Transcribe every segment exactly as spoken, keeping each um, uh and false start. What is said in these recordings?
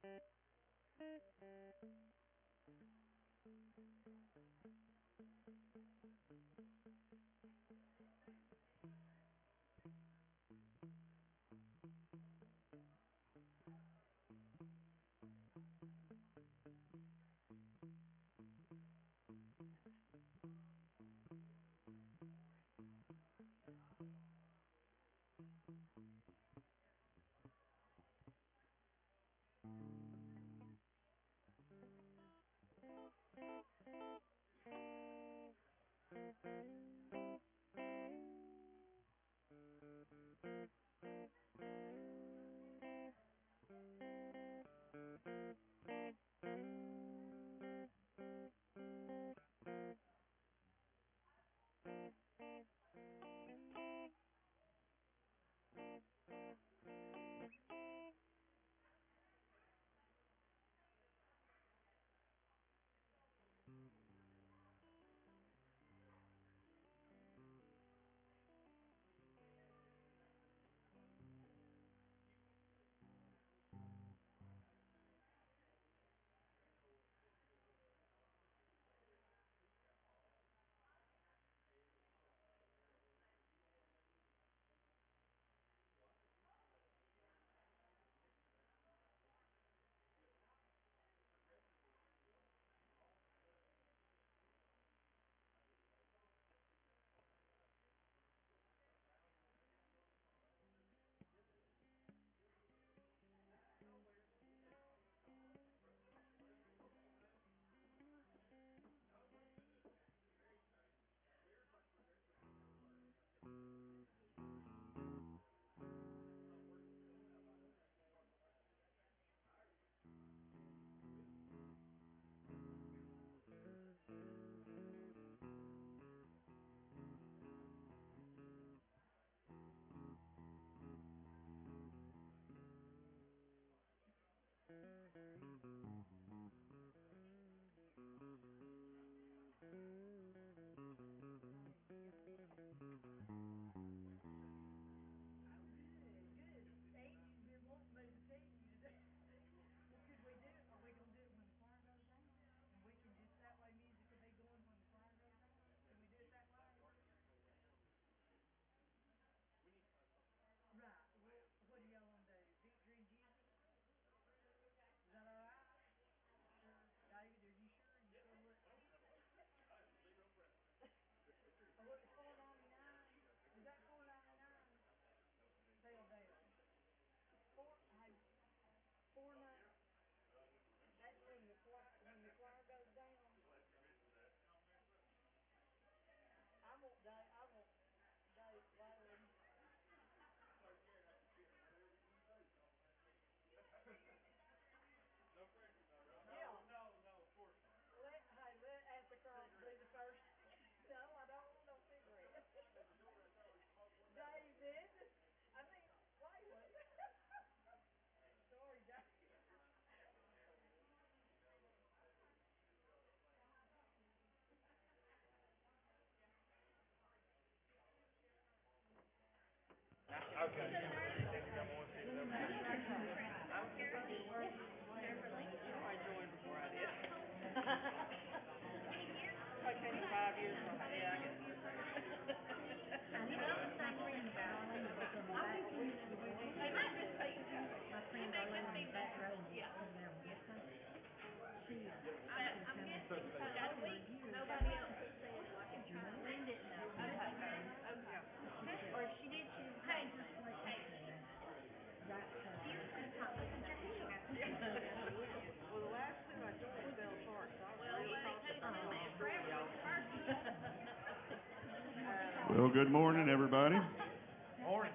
Well, good morning, everybody. Morning.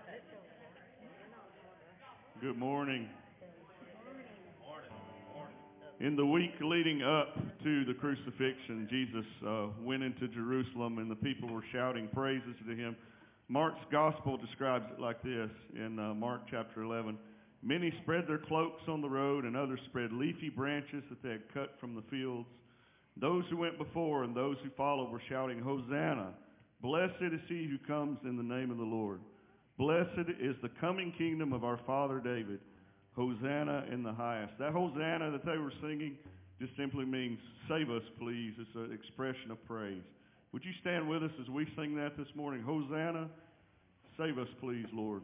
Good morning. In the week leading up to the crucifixion, Jesus uh, went into Jerusalem and the people were shouting praises to him. Mark's gospel describes it like this in uh, Mark chapter eleven. Many spread their cloaks on the road and others spread leafy branches that they had cut from the fields. Those who went before and those who followed were shouting, Hosanna! Blessed is he who comes in the name of the Lord. Blessed is the coming kingdom of our father David. Hosanna in the highest. That Hosanna that they were singing just simply means, save us, please. It's an expression of praise. Would you stand with us as we sing that this morning? Hosanna, save us, please, Lord.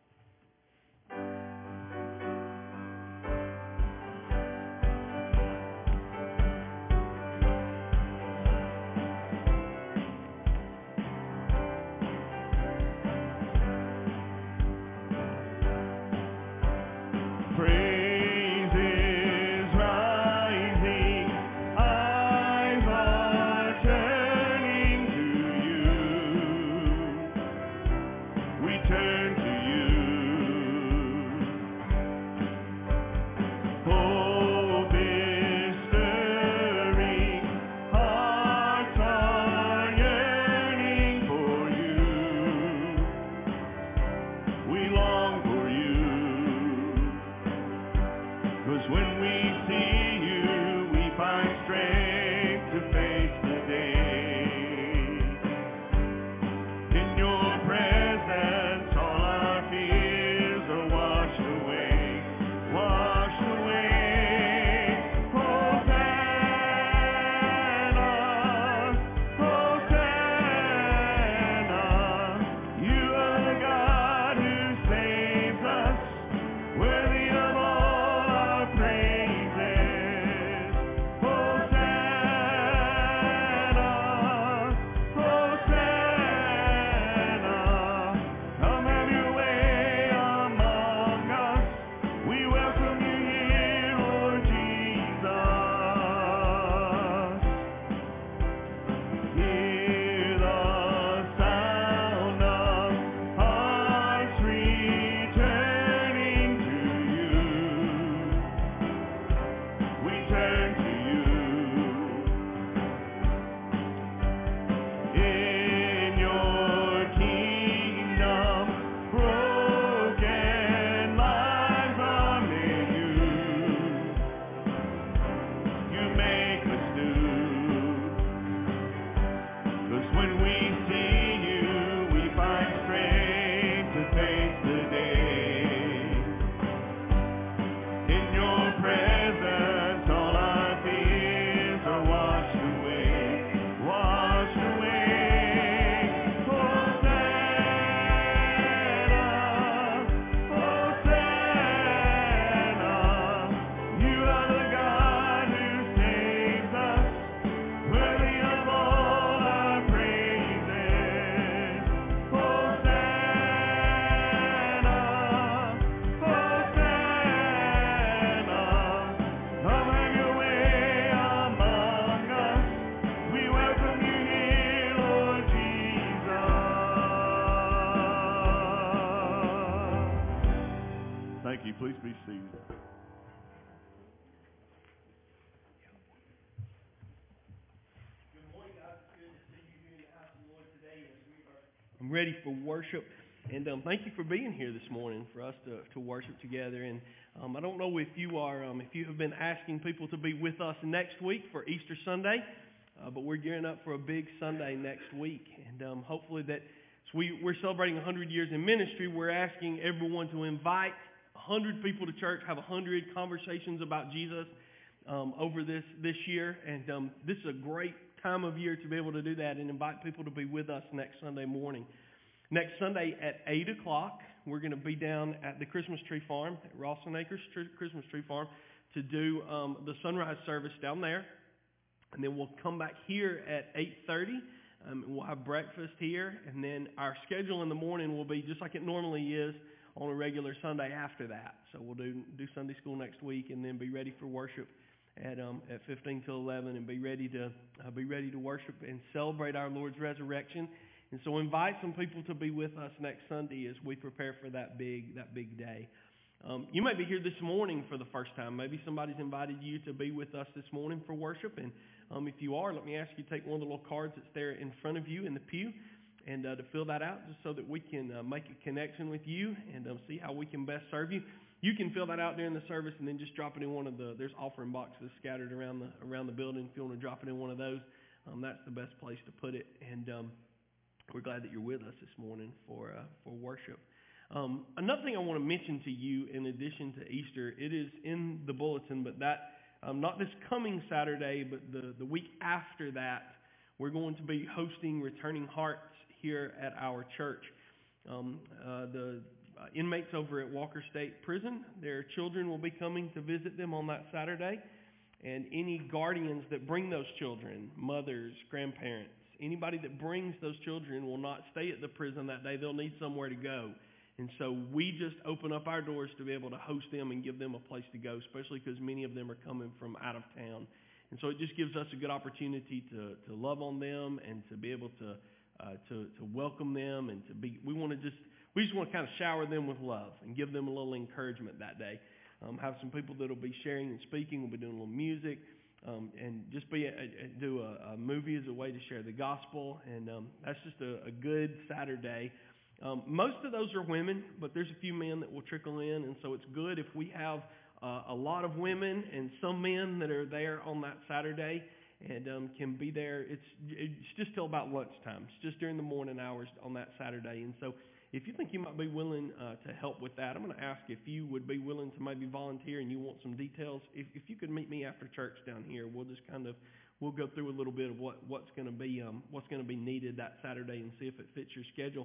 Thank you. Please be seated. Good morning, guys. It's good to see you here in the house of the Lord today as we are I'm ready for worship. And um, thank you for being here this morning for us to, to worship together. And um, I don't know if you are, um, if you have been asking people to be with us next week for Easter Sunday, uh, but we're gearing up for a big Sunday next week. And um, hopefully that so we, we're celebrating one hundred years in ministry. We're asking everyone to invite one hundred people to church, have one hundred conversations about Jesus um, over this, this year. And um, this is a great time of year to be able to do that and invite people to be with us next Sunday morning. Next Sunday at eight o'clock, we're going to be down at the Christmas Tree Farm, at Rawson Acres Christmas Tree Farm, to do um, the sunrise service down there. And then we'll come back here at eight thirty. Um, we'll have breakfast here. And then our schedule in the morning will be just like it normally is on a regular Sunday after that. So we'll do do Sunday school next week and then be ready for worship at um, at fifteen till eleven and be ready to uh, be ready to worship and celebrate our Lord's resurrection. And so invite some people to be with us next Sunday as we prepare for that big that big day. Um, you may be here this morning for the first time. Maybe somebody's invited you to be with us this morning for worship. And um, if you are, let me ask you to take one of the little cards that's there in front of you in the pew and uh, to fill that out just so that we can uh, make a connection with you and um, see how we can best serve you. You can fill that out during the service and then just drop it in one of the, there's offering boxes scattered around the around the building. If you want to drop it in one of those, um, that's the best place to put it. And um, we're glad that you're with us this morning for uh, for worship. Um, another thing I want to mention to you in addition to Easter, it is in the bulletin, but that, um, not this coming Saturday, but the, the week after that, we're going to be hosting Returning Hearts here at our church. Um, uh, the uh, inmates over at Walker State Prison, their children will be coming to visit them on that Saturday. And any guardians that bring those children, mothers, grandparents, anybody that brings those children will not stay at the prison that day. They'll need somewhere to go. And so we just open up our doors to be able to host them and give them a place to go, especially because many of them are coming from out of town. And so it just gives us a good opportunity to, to love on them and to be able to, uh, to, to welcome them and to be, we want to just, we just want to kind of shower them with love and give them a little encouragement that day. Um, have some people that will be sharing and speaking. We'll be doing a little music, um, and just be a, a, do a, a movie as a way to share the gospel. And um, that's just a, a good Saturday. Um, most of those are women, but there's a few men that will trickle in, and so it's good if we have uh, a lot of women and some men that are there on that Saturday and um, can be there. It's it's just till about lunchtime. It's just during the morning hours on that Saturday, and so. If you think you might be willing uh, to help with that, I'm going to ask if you would be willing to maybe volunteer and you want some details. If, if you could meet me after church down here, we'll just kind of we'll go through a little bit of what, what's going to be um, what's going to be needed that Saturday and see if it fits your schedule.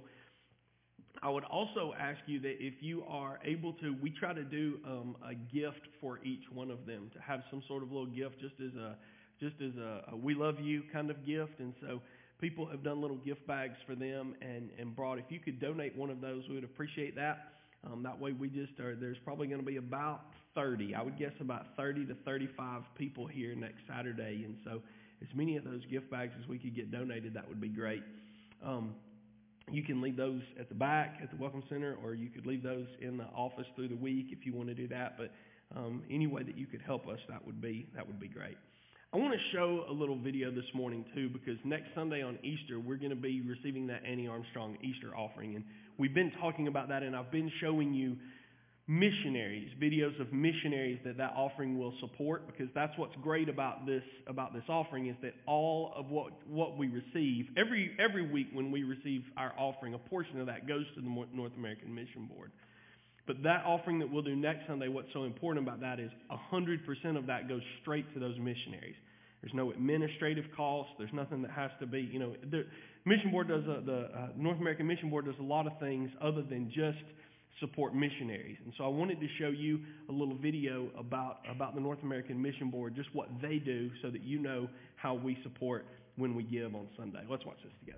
I would also ask you that if you are able to, we try to do um, a gift for each one of them to have some sort of little gift, just as a just as a, a we love you kind of gift, and so. People have done little gift bags for them and, and brought. If you could donate one of those, we would appreciate that. Um, that way we just are, there's probably going to be about thirty. I would guess about thirty to thirty-five people here next Saturday. And so as many of those gift bags as we could get donated, that would be great. Um, you can leave those at the back at the Welcome Center, or you could leave those in the office through the week if you want to do that. But um, any way that you could help us, that would be that would be great. I want to show a little video this morning, too, because next Sunday on Easter, we're going to be receiving that Annie Armstrong Easter offering. And we've been talking about that, and I've been showing you missionaries, videos of missionaries that that offering will support, because that's what's great about this about this offering is that all of what, what we receive, every every week when we receive our offering, a portion of that goes to the North American Mission Board. But that offering that we'll do next Sunday, what's so important about that is one hundred percent of that goes straight to those missionaries. There's no administrative costs. There's nothing that has to be, you know, the Mission Board does, a, the uh, North American Mission Board does a lot of things other than just support missionaries. And so I wanted to show you a little video about, about the North American Mission Board, just what they do so that you know how we support when we give on Sunday. Let's watch this together.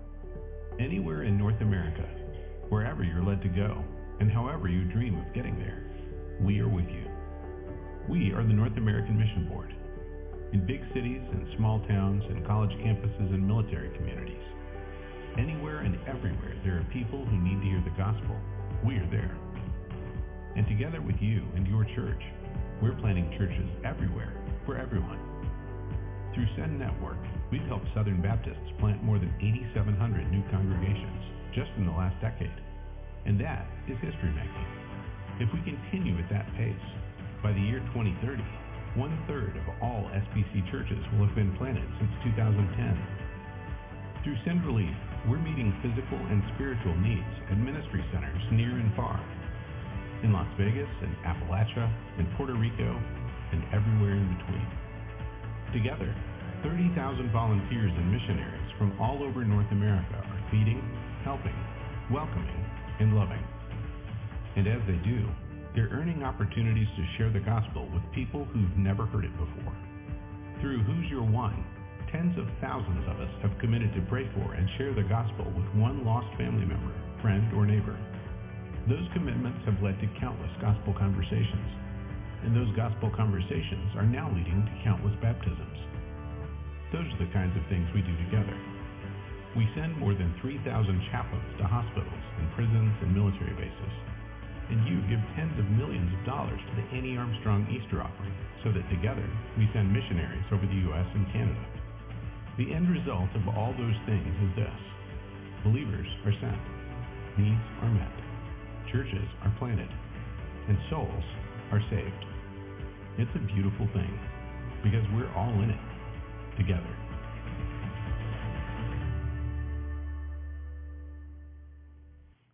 Anywhere in North America, wherever you're led to go, and however you dream of getting there, we are with you. We are the North American Mission Board. In big cities and small towns and college campuses and military communities, anywhere and everywhere there are people who need to hear the gospel, we are there. And together with you and your church, we're planting churches everywhere for everyone. Through Send Network, we've helped Southern Baptists plant more than eighty-seven hundred new congregations just in the last decade. And that is history making. If we continue at that pace, by the year twenty thirty, one-third of all S B C churches will have been planted since two thousand ten. Through Send Relief, we're meeting physical and spiritual needs at ministry centers near and far, in Las Vegas and Appalachia and Puerto Rico and everywhere in between. Together, thirty thousand volunteers and missionaries from all over North America are feeding, helping, welcoming, and loving. And as they do, they're earning opportunities to share the gospel with people who've never heard it before. Through Who's Your One, tens of thousands of us have committed to pray for and share the gospel with one lost family member, friend, or neighbor. Those commitments have led to countless gospel conversations, and those gospel conversations are now leading to countless baptisms. Those are the kinds of things we do together. We send more than three thousand chaplains to hospitals and prisons and military bases. And you give tens of millions of dollars to the Annie Armstrong Easter offering so that together we send missionaries over the U S and Canada. The end result of all those things is this. Believers are sent. Needs are met. Churches are planted. And souls are saved. It's a beautiful thing because we're all in it together.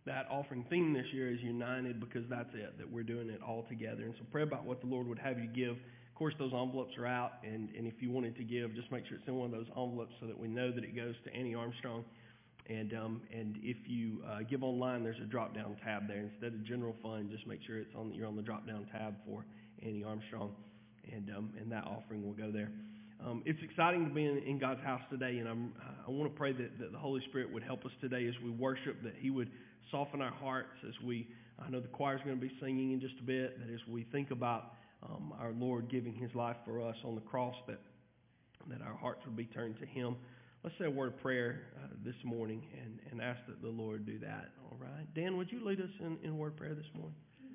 that offering theme this year is united, because that's it, that we're doing it all together. And so pray about what the Lord would have you give. Of course, those envelopes are out, and, and if you wanted to give, just make sure it's in one of those envelopes so that we know that it goes to Annie Armstrong. And um, and if you uh, give online, there's a drop-down tab there. Instead of general fund, just make sure it's on you're on the drop-down tab for Annie Armstrong, and um, and that offering will go there. Um, it's exciting to be in, in God's house today, and I'm, I want to pray that, that the Holy Spirit would help us today as we worship, that He would soften our hearts as we, I know the choir's going to be singing in just a bit, that as we think about um, our Lord giving His life for us on the cross, that, that our hearts would be turned to Him. Let's say a word of prayer uh, this morning and, and ask that the Lord do that, all right? Dan, would you lead us in, in a word of prayer this morning?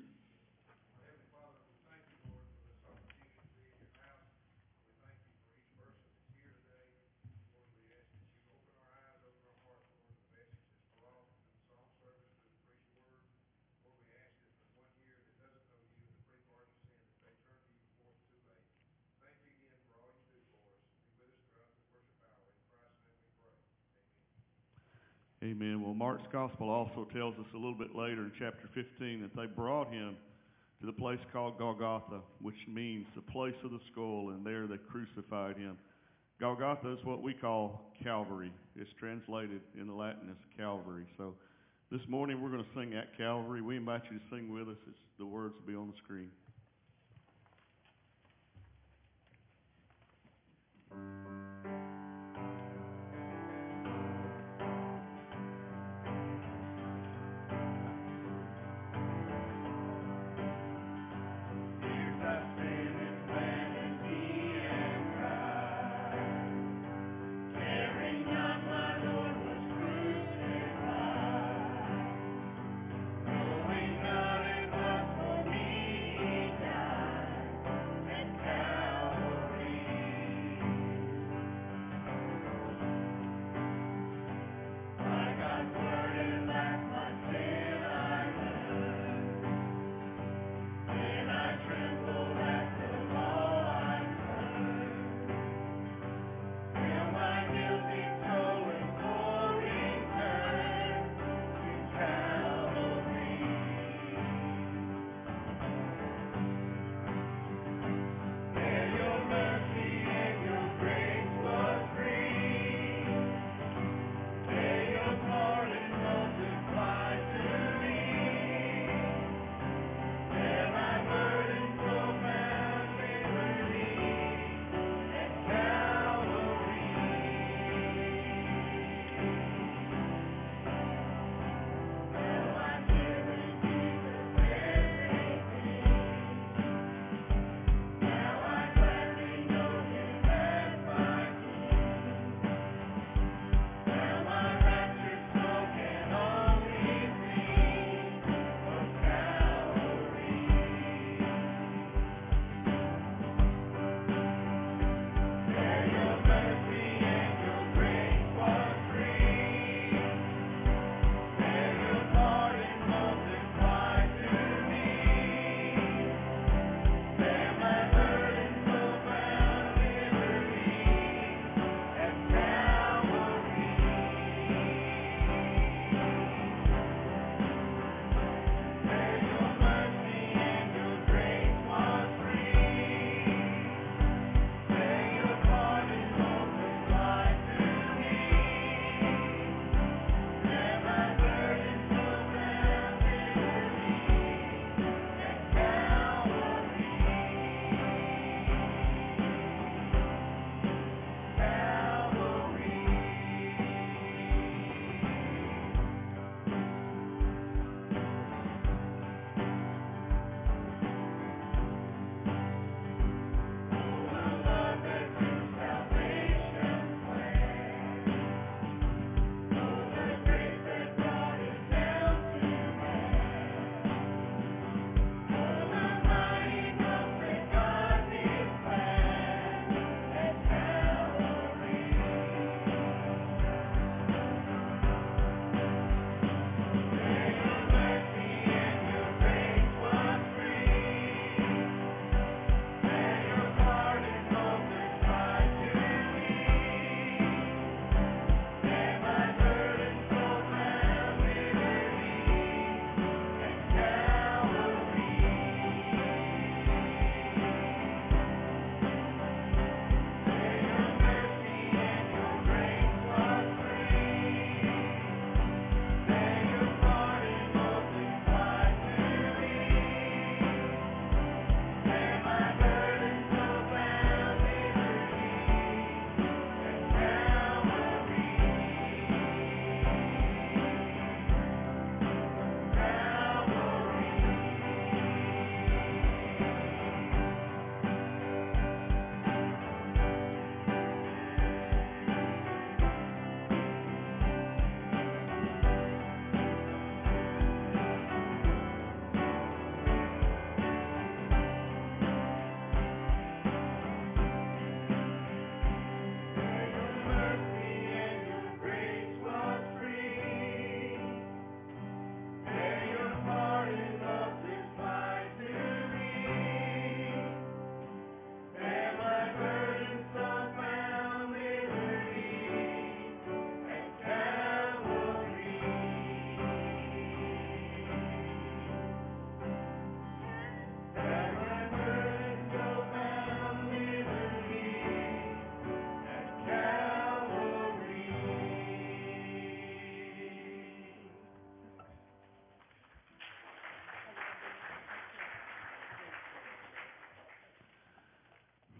Amen. Well, Mark's Gospel also tells us a little bit later in chapter fifteen that they brought Him to the place called Golgotha, which means the place of the skull, and there they crucified Him. Golgotha is what we call Calvary. It's translated in the Latin as Calvary. So this morning we're going to sing at Calvary. We invite you to sing with us. It's, the words will be on the screen. Going out and out for me.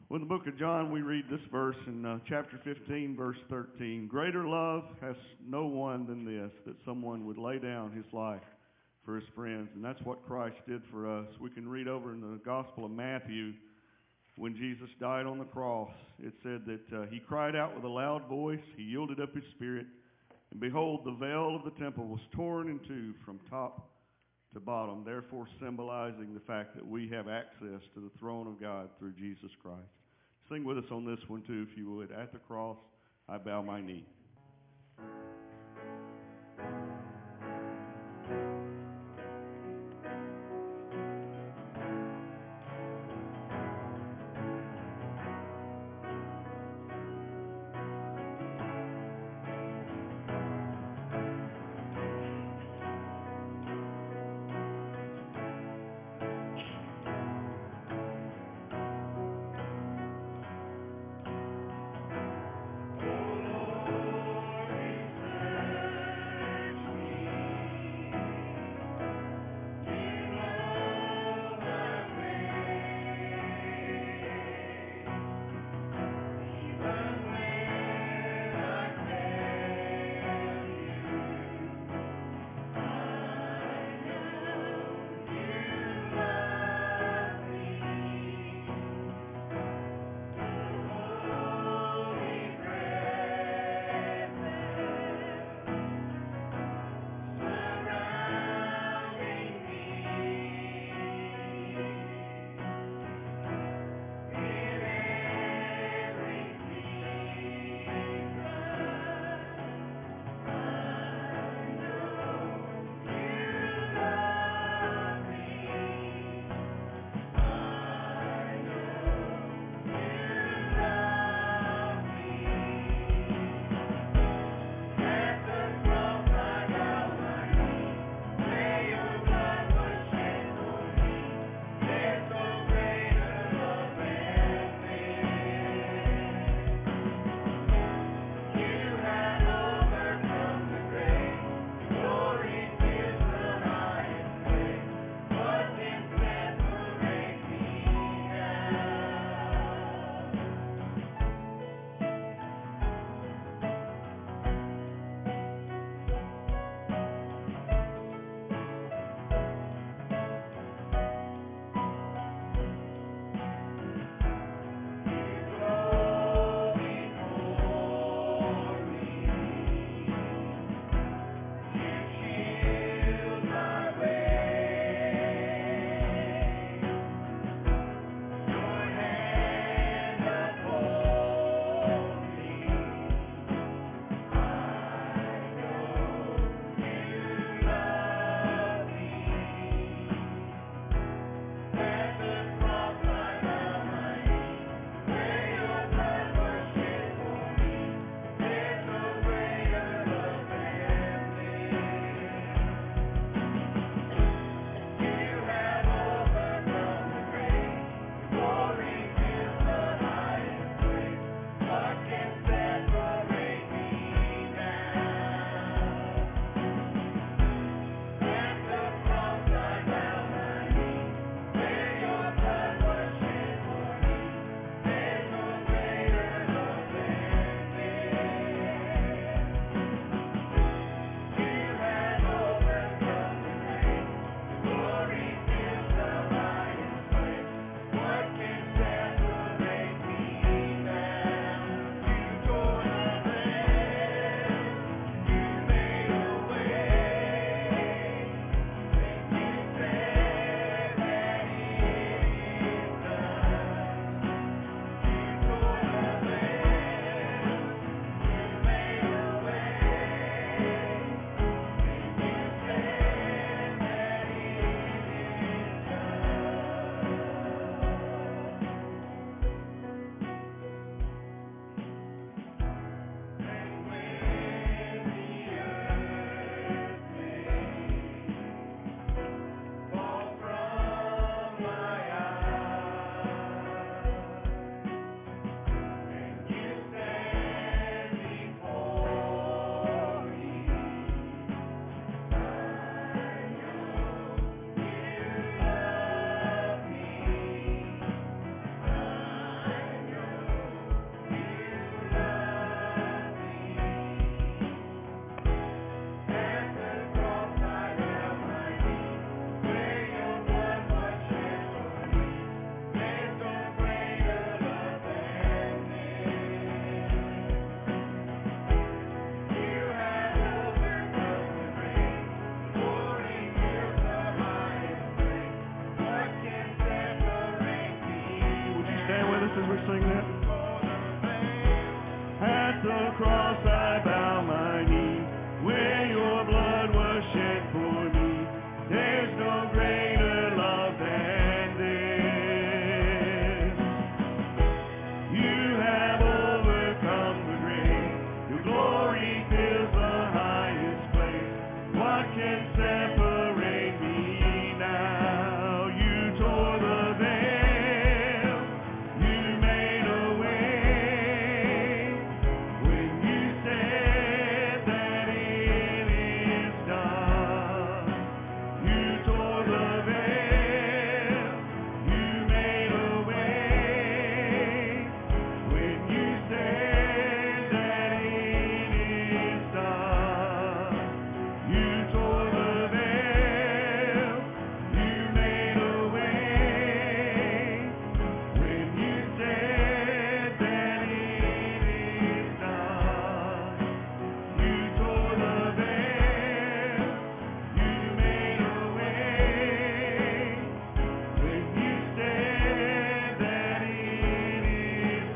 Well, in the book of John, we read this verse in uh, chapter fifteen, verse thirteen. Greater love has no one than this, that someone would lay down his life for his friends. And that's what Christ did for us. We can read over in the Gospel of Matthew, when Jesus died on the cross, it said that uh, he cried out with a loud voice, he yielded up his spirit, and behold, the veil of the temple was torn in two from top to bottom, therefore symbolizing the fact that we have access to the throne of God through Jesus Christ. Sing with us on this one too, if you would. At the cross, I bow my knee. the cross I bow my knee, where your blood was shed for me. There's no greater love than this. You have overcome the grave. Your glory fills the highest place. What can separate me now? You tore the veil. You made a way when you said that it is done. You tore the veil. You made a way when you said that it is done. You tore the veil. You made a way when you said that it is done. You tore the veil. You made a way when you said that it is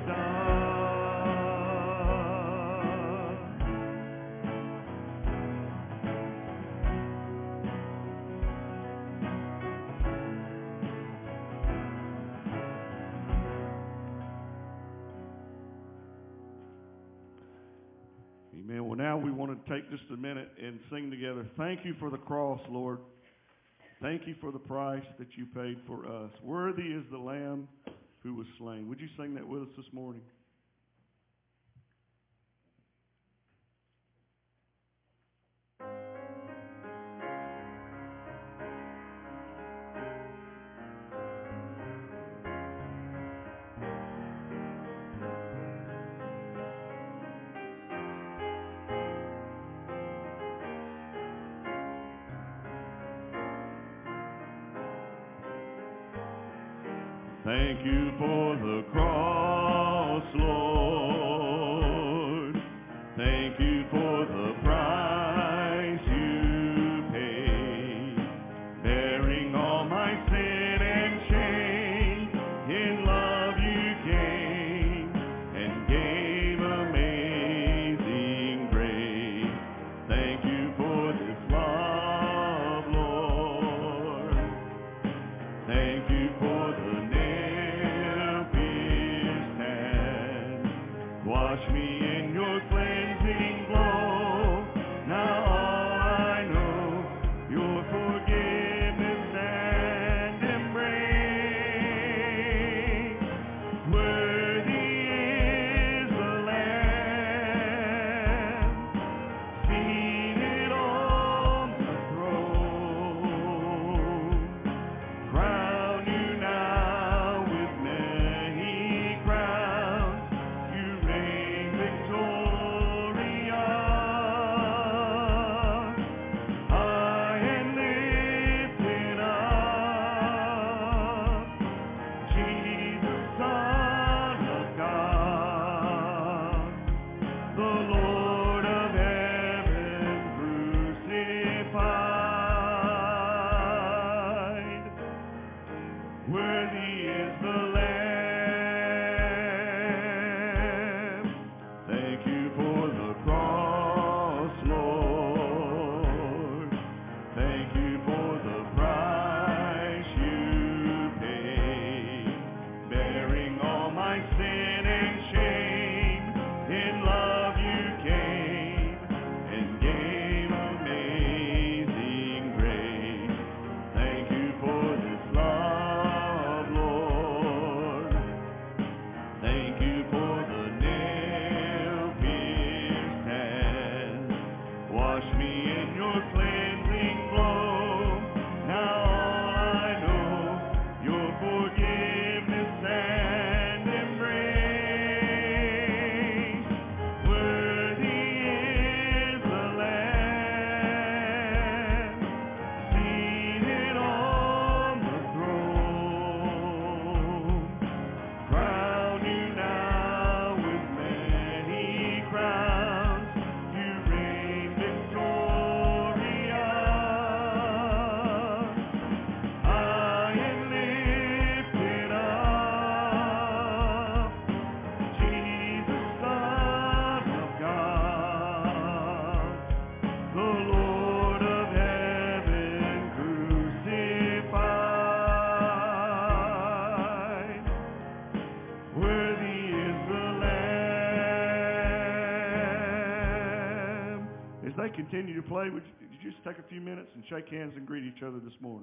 Amen. Well, now we want to take just a minute and sing together. Thank you for the cross, Lord. Thank you for the price that you paid for us. Worthy is the Lamb who was slain. Would you sing that with us this morning? Thank you for the cross, Lord. Thank you for the price you paid, bearing all my sin and shame. In love you came and gave amazing grace. Thank you for this love, Lord. Thank you for the wash me in your cleansing flow. Now all I know, your forgiveness and embrace. Worthy is the Lamb, seated on the throne. Crown you now with many crowns. You reign victorious. they continue to play, would you, would you just take a few minutes and shake hands and greet each other this morning?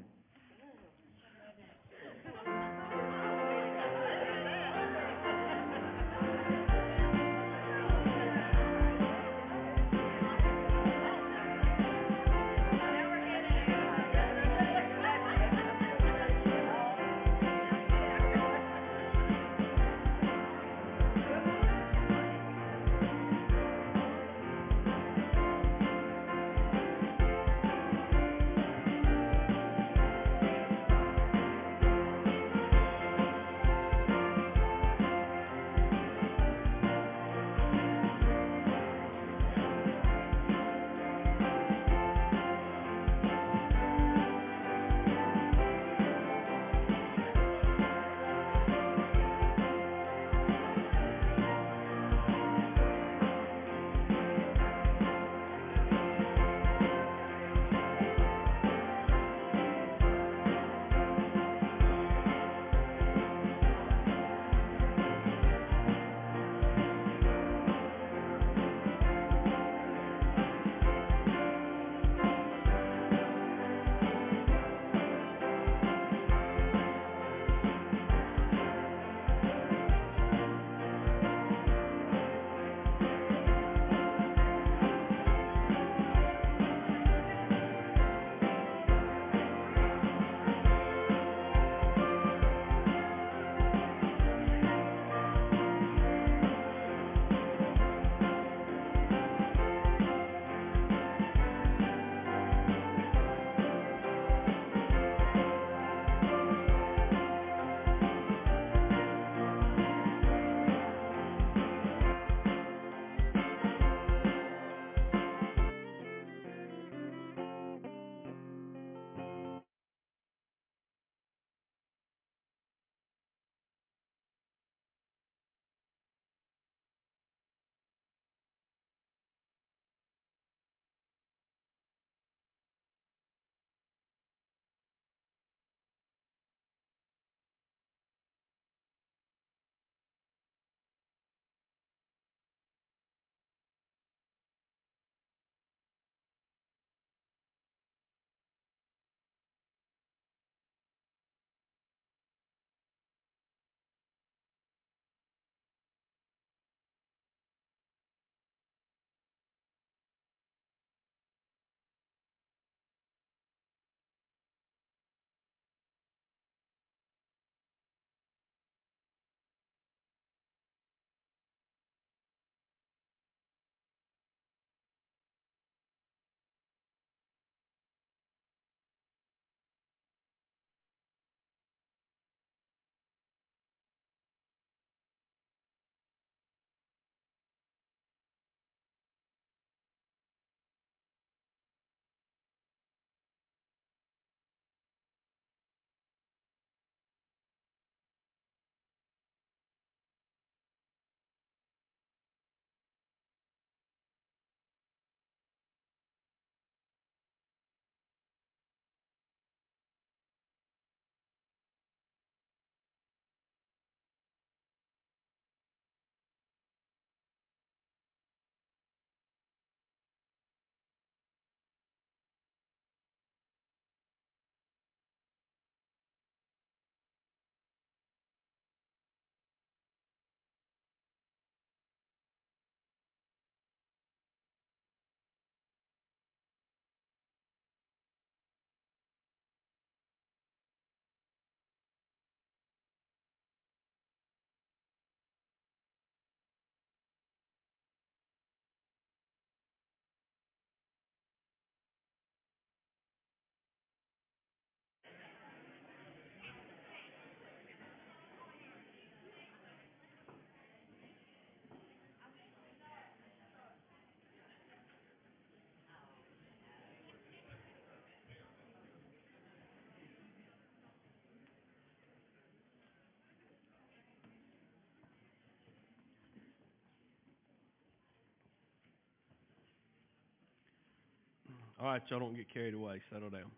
All right, y'all don't get carried away. Settle down.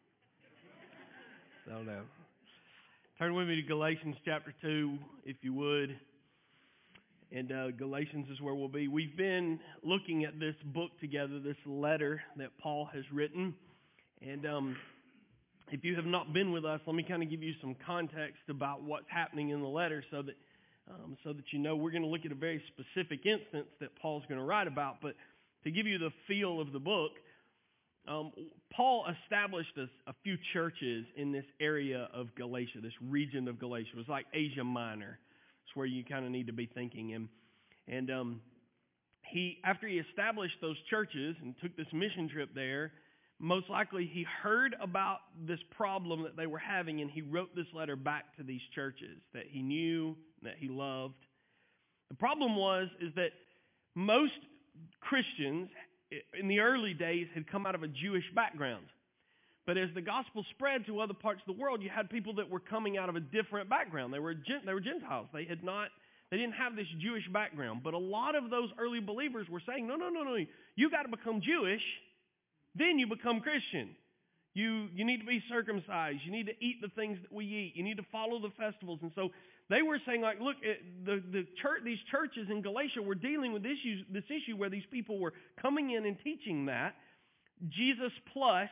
Settle down. Turn with me to Galatians chapter two, if you would. And uh, Galatians is where we'll be. We've been looking at this book together, this letter that Paul has written. And um, if you have not been with us, let me kind of give you some context about what's happening in the letter so that um, so that you know we're going to look at a very specific instance that Paul's going to write about. But to give you the feel of the book, um, Paul established a, a few churches in this area of Galatia, this region of Galatia. It was like Asia Minor. It's where you kind of need to be thinking. And, and um, he, after he established those churches and took this mission trip there, most likely he heard about this problem that they were having, and he wrote this letter back to these churches that he knew, that he loved. The problem was is that most Christians in the early days had come out of a Jewish background. But as the gospel spread to other parts of the world, you had people that were coming out of a different background. They were they were Gentiles. They had not they didn't have this Jewish background. But a lot of those early believers were saying, no, no, no, no. You got to become Jewish, then you become Christian. You you need to be circumcised. You need to eat the things that we eat. You need to follow the festivals. And so they were saying, like, look, the the church, these churches in Galatia were dealing with issues, this issue where these people were coming in and teaching that Jesus plus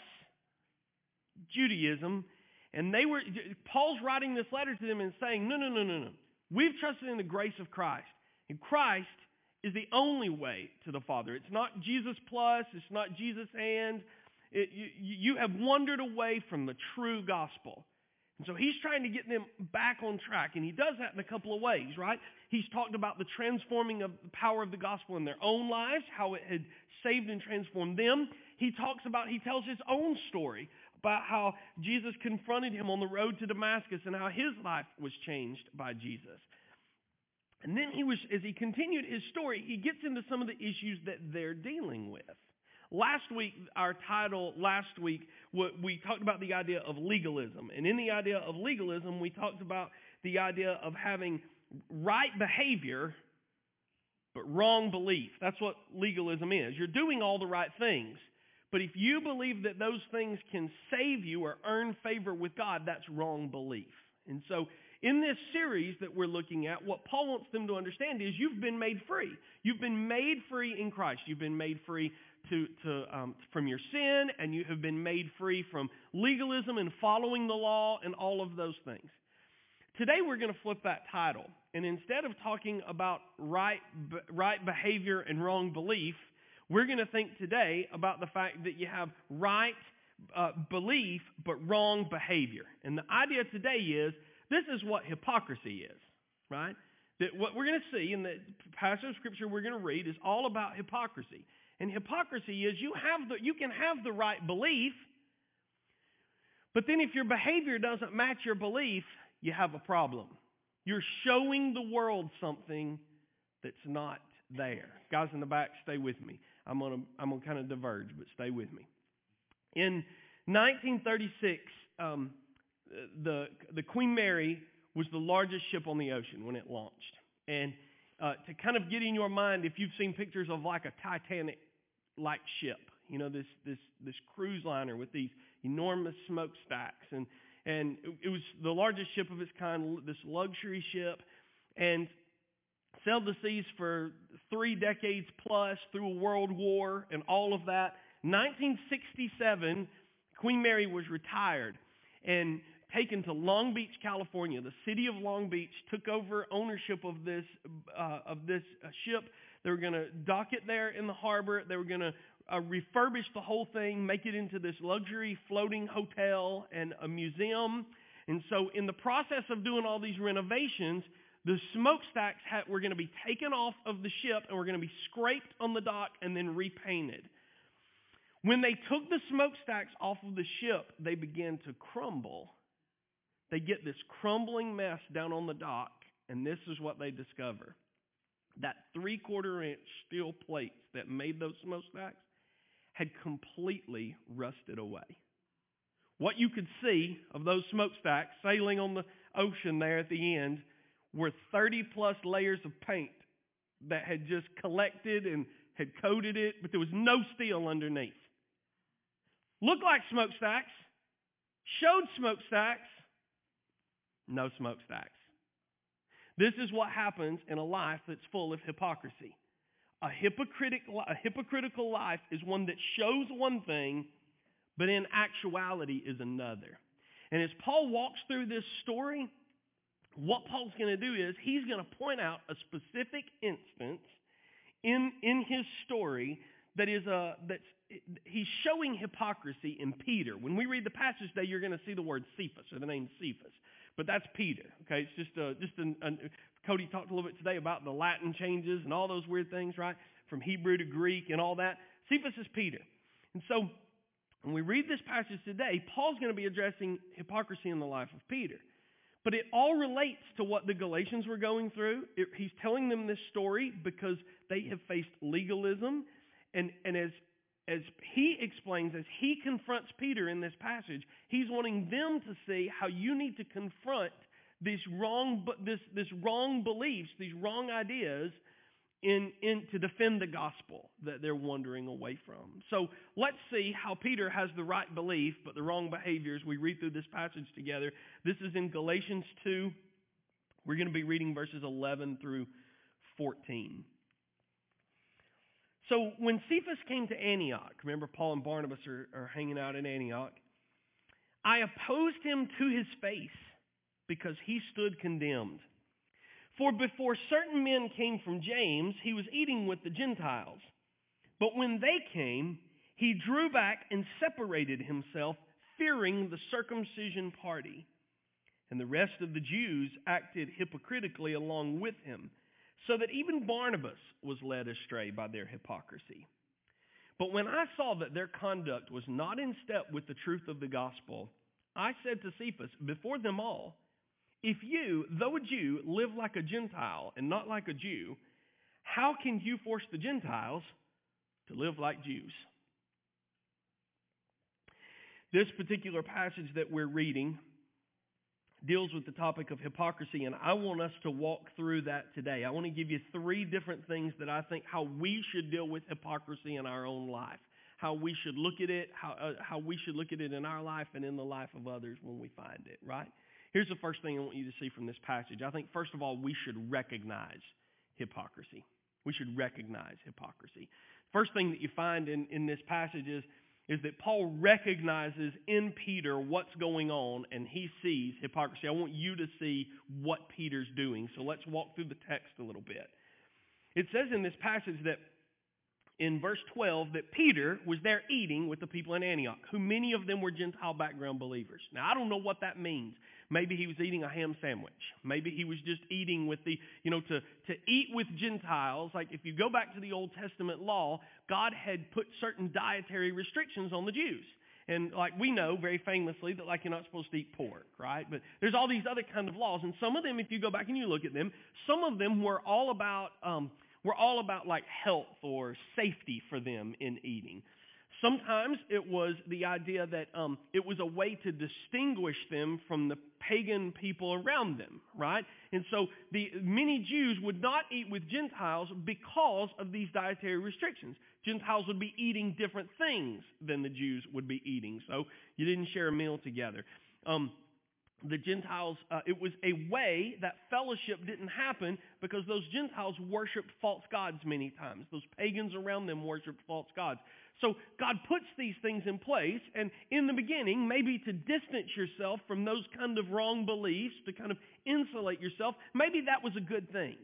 Judaism, and they were, Paul's writing this letter to them and saying, no, no, no, no, no. We've trusted in the grace of Christ, and Christ is the only way to the Father. It's not Jesus plus, it's not Jesus and. It, you, you have wandered away from the true gospel. And so he's trying to get them back on track, and he does that in a couple of ways, right? He's talked about the transforming of the power of the gospel in their own lives, how it had saved and transformed them. He talks about, he tells his own story about how Jesus confronted him on the road to Damascus and how his life was changed by Jesus. And then he was, as he continued his story, he gets into some of the issues that they're dealing with. Last week, our title last week, we talked about the idea of legalism. And in the idea of legalism, we talked about the idea of having right behavior, but wrong belief. That's what legalism is. You're doing all the right things. But if you believe that those things can save you or earn favor with God, that's wrong belief. And so in this series that we're looking at, what Paul wants them to understand is you've been made free. You've been made free in Christ. You've been made free to, to um, from your sin, and you have been made free from legalism and following the law and all of those things. Today we're going to flip that title. And instead of talking about right, right behavior and wrong belief, we're going to think today about the fact that you have right uh, belief but wrong behavior. And the idea today is this is what hypocrisy is, right? That what we're going to see in the passage of Scripture we're going to read is all about hypocrisy. And hypocrisy is you have the you can have the right belief, but then if your behavior doesn't match your belief, you have a problem. You're showing the world something that's not there. Guys in the back, stay with me. I'm gonna I'm gonna kind of diverge, but stay with me. In nineteen thirty-six, um, the the Queen Mary was the largest ship on the ocean when it launched. And uh, to kind of get in your mind, if you've seen pictures of like a Titanic-like ship, you know, this this this cruise liner with these enormous smokestacks, and and it was the largest ship of its kind, this luxury ship, and sailed the seas for three decades plus through a world war and all of that. nineteen sixty-seven, Queen Mary was retired and taken to Long Beach, California. The city of Long Beach took over ownership of this uh, of this uh, ship. They were going to dock it there in the harbor. They were going to uh, refurbish the whole thing, make it into this luxury floating hotel and a museum. And so in the process of doing all these renovations, the smokestacks had, were going to be taken off of the ship and were going to be scraped on the dock and then repainted. When they took the smokestacks off of the ship, they began to crumble. They get this crumbling mess down on the dock, and this is what they discover. That three-quarter inch steel plates that made those smokestacks had completely rusted away. What you could see of those smokestacks sailing on the ocean there at the end were thirty plus layers of paint that had just collected and had coated it, but there was no steel underneath. Looked like smokestacks, showed smokestacks, no smokestacks. This is what happens in a life that's full of hypocrisy. A hypocritic, a hypocritical life is one that shows one thing, but in actuality is another. And as Paul walks through this story, what Paul's going to do is he's going to point out a specific instance in, in his story that is a, that's, he's showing hypocrisy in Peter. When we read the passage today, you're going to see the word Cephas, or the name Cephas. But that's Peter, okay? It's just, a, just an, an, Cody talked a little bit today about the Latin changes and all those weird things, right? From Hebrew to Greek and all that. Cephas is Peter. And so when we read this passage today, Paul's going to be addressing hypocrisy in the life of Peter. But it all relates to what the Galatians were going through. It, he's telling them this story because they have faced legalism. And, and as, as he explains, as he confronts Peter in this passage, he's wanting them to see how you need to confront these wrong, this, this wrong beliefs, these wrong ideas in, in to defend the gospel that they're wandering away from. So let's see how Peter has the right belief, but the wrong behaviors. We read through this passage together. This is in Galatians two. We're going to be reading verses eleven through fourteen. So when Cephas came to Antioch, remember Paul and Barnabas are, are hanging out in Antioch, I opposed him to his face because he stood condemned. For before certain men came from James, he was eating with the Gentiles. But when they came, he drew back and separated himself, fearing the circumcision party. And the rest of the Jews acted hypocritically along with him, so that even Barnabas was led astray by their hypocrisy. But when I saw that their conduct was not in step with the truth of the gospel, I said to Cephas before them all, if you, though a Jew, live like a Gentile and not like a Jew, how can you force the Gentiles to live like Jews? This particular passage that we're reading deals with the topic of hypocrisy, and I want us to walk through that today. I want to give you three different things that I think how we should deal with hypocrisy in our own life, how we should look at it, how, uh, how we should look at it in our life and in the life of others when we find it, right? Here's the first thing I want you to see from this passage. I think, first of all, we should recognize hypocrisy. We should recognize hypocrisy. First thing that you find in, in this passage is, is that Paul recognizes in Peter what's going on, and he sees hypocrisy. I want you to see what Peter's doing. So let's walk through the text a little bit. It says in this passage that in verse twelve that Peter was there eating with the people in Antioch, who many of them were Gentile background believers. Now, I don't know what that means. Maybe he was eating a ham sandwich. Maybe he was just eating with the, you know, to, to eat with Gentiles. Like if you go back to the Old Testament law, God had put certain dietary restrictions on the Jews. And like we know very famously that like you're not supposed to eat pork, right? But there's all these other kind of laws. And some of them, if you go back and you look at them, some of them were all about, um, were all about like health or safety for them in eating. Sometimes it was the idea that um, it was a way to distinguish them from the pagan people around them, right? And so the many Jews would not eat with Gentiles because of these dietary restrictions. Gentiles would be eating different things than the Jews would be eating, so you didn't share a meal together. Um, the Gentiles, uh, it was a way that fellowship didn't happen because those Gentiles worshipped false gods many times. Those pagans around them worshipped false gods. So God puts these things in place, and in the beginning, maybe to distance yourself from those kind of wrong beliefs, to kind of insulate yourself, maybe that was a good thing.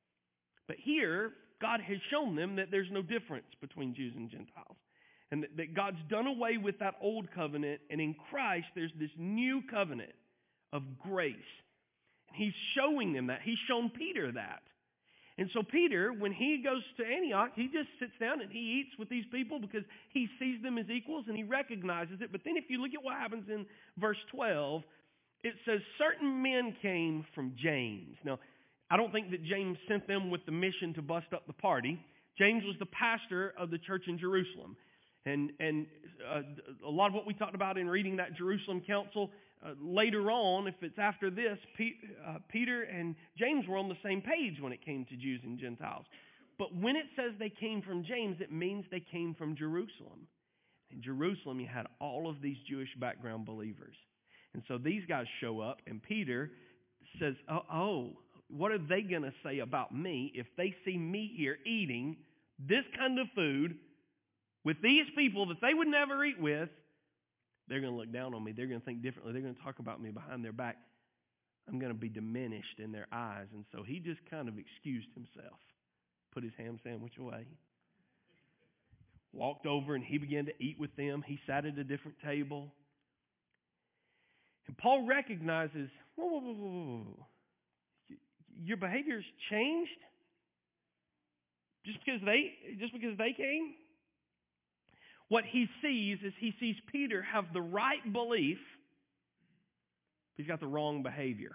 But here, God has shown them that there's no difference between Jews and Gentiles, and that, that God's done away with that old covenant, and in Christ, there's this new covenant of grace. And He's showing them that. He's shown Peter that. And so Peter, when he goes to Antioch, he just sits down and he eats with these people because he sees them as equals and he recognizes it. But then if you look at what happens in verse twelve, it says, certain men came from James. Now, I don't think that James sent them with the mission to bust up the party. James was the pastor of the church in Jerusalem. And, and uh, a lot of what we talked about in reading that Jerusalem council, Uh, later on, if it's after this, P- uh, Peter and James were on the same page when it came to Jews and Gentiles. But when it says they came from James, it means they came from Jerusalem. In Jerusalem, you had all of these Jewish background believers. And so these guys show up, and Peter says, oh, oh what are they going to say about me if they see me here eating this kind of food with these people that they would never eat with? They're going to look down on me. They're going to think differently. They're going to talk about me behind their back. I'm going to be diminished in their eyes. And so he just kind of excused himself, put his ham sandwich away, walked over, and he began to eat with them. He sat at a different table. And Paul recognizes, whoa, whoa, whoa, whoa, whoa. Your behavior's changed just because they just because they came? What he sees is he sees Peter have the right belief, but he's got the wrong behavior.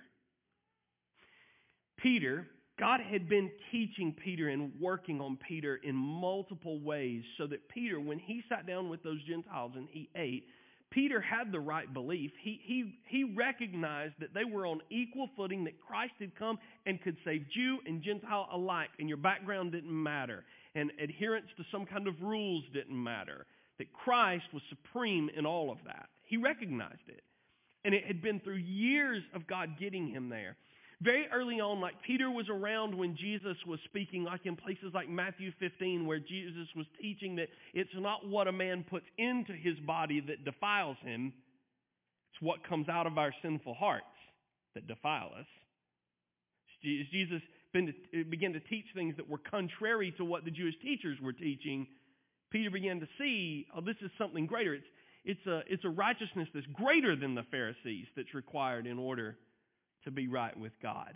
Peter, God had been teaching Peter and working on Peter in multiple ways so that Peter, when he sat down with those Gentiles and he ate, Peter had the right belief. He, he, he recognized that they were on equal footing, that Christ had come and could save Jew and Gentile alike, and your background didn't matter, and adherence to some kind of rules didn't matter, that Christ was supreme in all of that. He recognized it. And it had been through years of God getting him there. Very early on, like Peter was around when Jesus was speaking, like in places like Matthew fifteen, where Jesus was teaching that it's not what a man puts into his body that defiles him. It's what comes out of our sinful hearts that defile us. As Jesus began to teach things that were contrary to what the Jewish teachers were teaching, Peter began to see, oh, this is something greater. It's, it's, a, it's a righteousness that's greater than the Pharisees that's required in order to be right with God.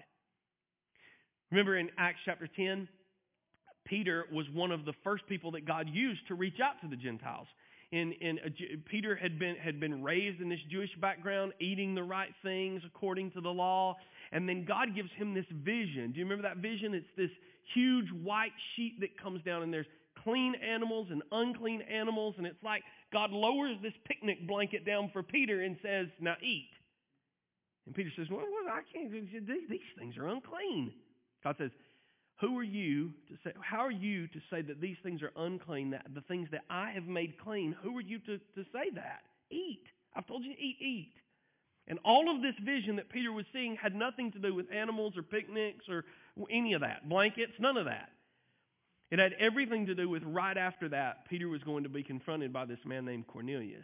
Remember in Acts chapter ten, Peter was one of the first people that God used to reach out to the Gentiles. And, and uh, Peter had been, had been raised in this Jewish background, eating the right things according to the law. And then God gives him this vision. Do you remember that vision? It's this huge white sheet that comes down, and there's clean animals and unclean animals. And it's like God lowers this picnic blanket down for Peter and says, now eat. And Peter says, well, well I can't, these things are unclean. God says, who are you to say, how are you to say that these things are unclean, that the things that I have made clean, who are you to, to say that? Eat. I've told you to eat, eat. And all of this vision that Peter was seeing had nothing to do with animals or picnics or any of that, blankets, none of that. It had everything to do with right after that, Peter was going to be confronted by this man named Cornelius,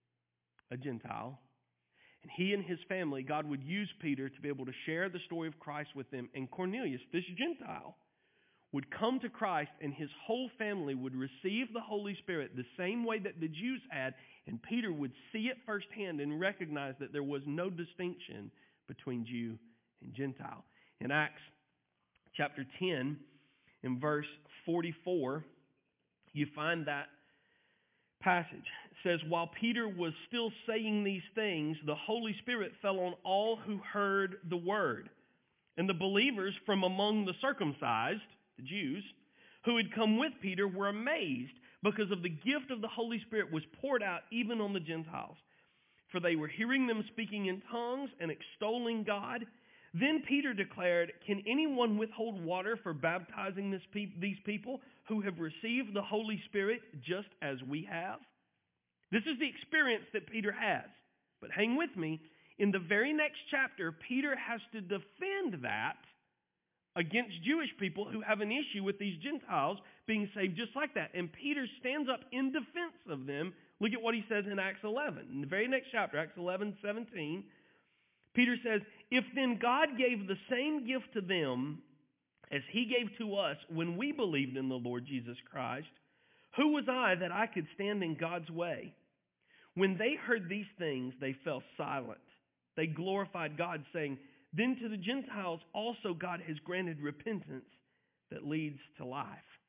a Gentile. And he and his family, God would use Peter to be able to share the story of Christ with them. And Cornelius, this Gentile, would come to Christ, and his whole family would receive the Holy Spirit the same way that the Jews had. And Peter would see it firsthand and recognize that there was no distinction between Jew and Gentile. In Acts chapter ten, in verse forty-four, you find that passage. It says, while Peter was still saying these things, the Holy Spirit fell on all who heard the word. And the believers from among the circumcised, the Jews, who had come with Peter were amazed because of the gift of the Holy Spirit was poured out even on the Gentiles. For they were hearing them speaking in tongues and extolling God. Then Peter declared, can anyone withhold water for baptizing this pe- these people who have received the Holy Spirit just as we have? This is the experience that Peter has. But hang with me. In the very next chapter, Peter has to defend that against Jewish people who have an issue with these Gentiles being saved just like that. And Peter stands up in defense of them. Look at what he says in Acts eleven. In the very next chapter, Acts eleven seventeen, Peter says, if then God gave the same gift to them as he gave to us when we believed in the Lord Jesus Christ, who was I that I could stand in God's way? When they heard these things, they fell silent. They glorified God, saying, then to the Gentiles also God has granted repentance that leads to life.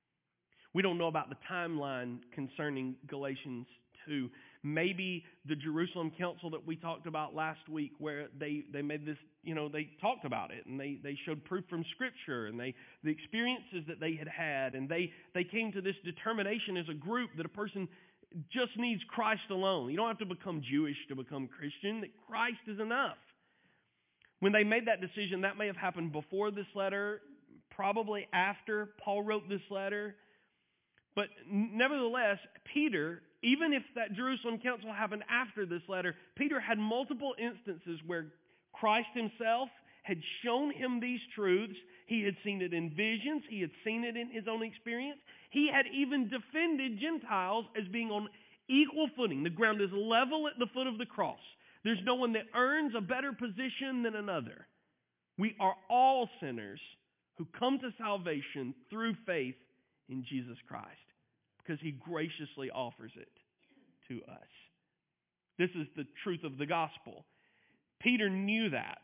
We don't know about the timeline concerning Galatians two. Maybe the Jerusalem Council that we talked about last week, where they, they made this, you know, they talked about it and they, they showed proof from Scripture and they the experiences that they had had, and they, they came to this determination as a group that a person just needs Christ alone. You don't have to become Jewish to become Christian, that Christ is enough. When they made that decision, that may have happened before this letter, probably after Paul wrote this letter. But nevertheless, Peter, even if that Jerusalem Council happened after this letter, Peter had multiple instances where Christ himself had shown him these truths. He had seen it in visions. He had seen it in his own experience. He had even defended Gentiles as being on equal footing. The ground is level at the foot of the cross. There's no one that earns a better position than another. We are all sinners who come to salvation through faith in Jesus Christ because he graciously offers it to us. This is the truth of the gospel. Peter knew that,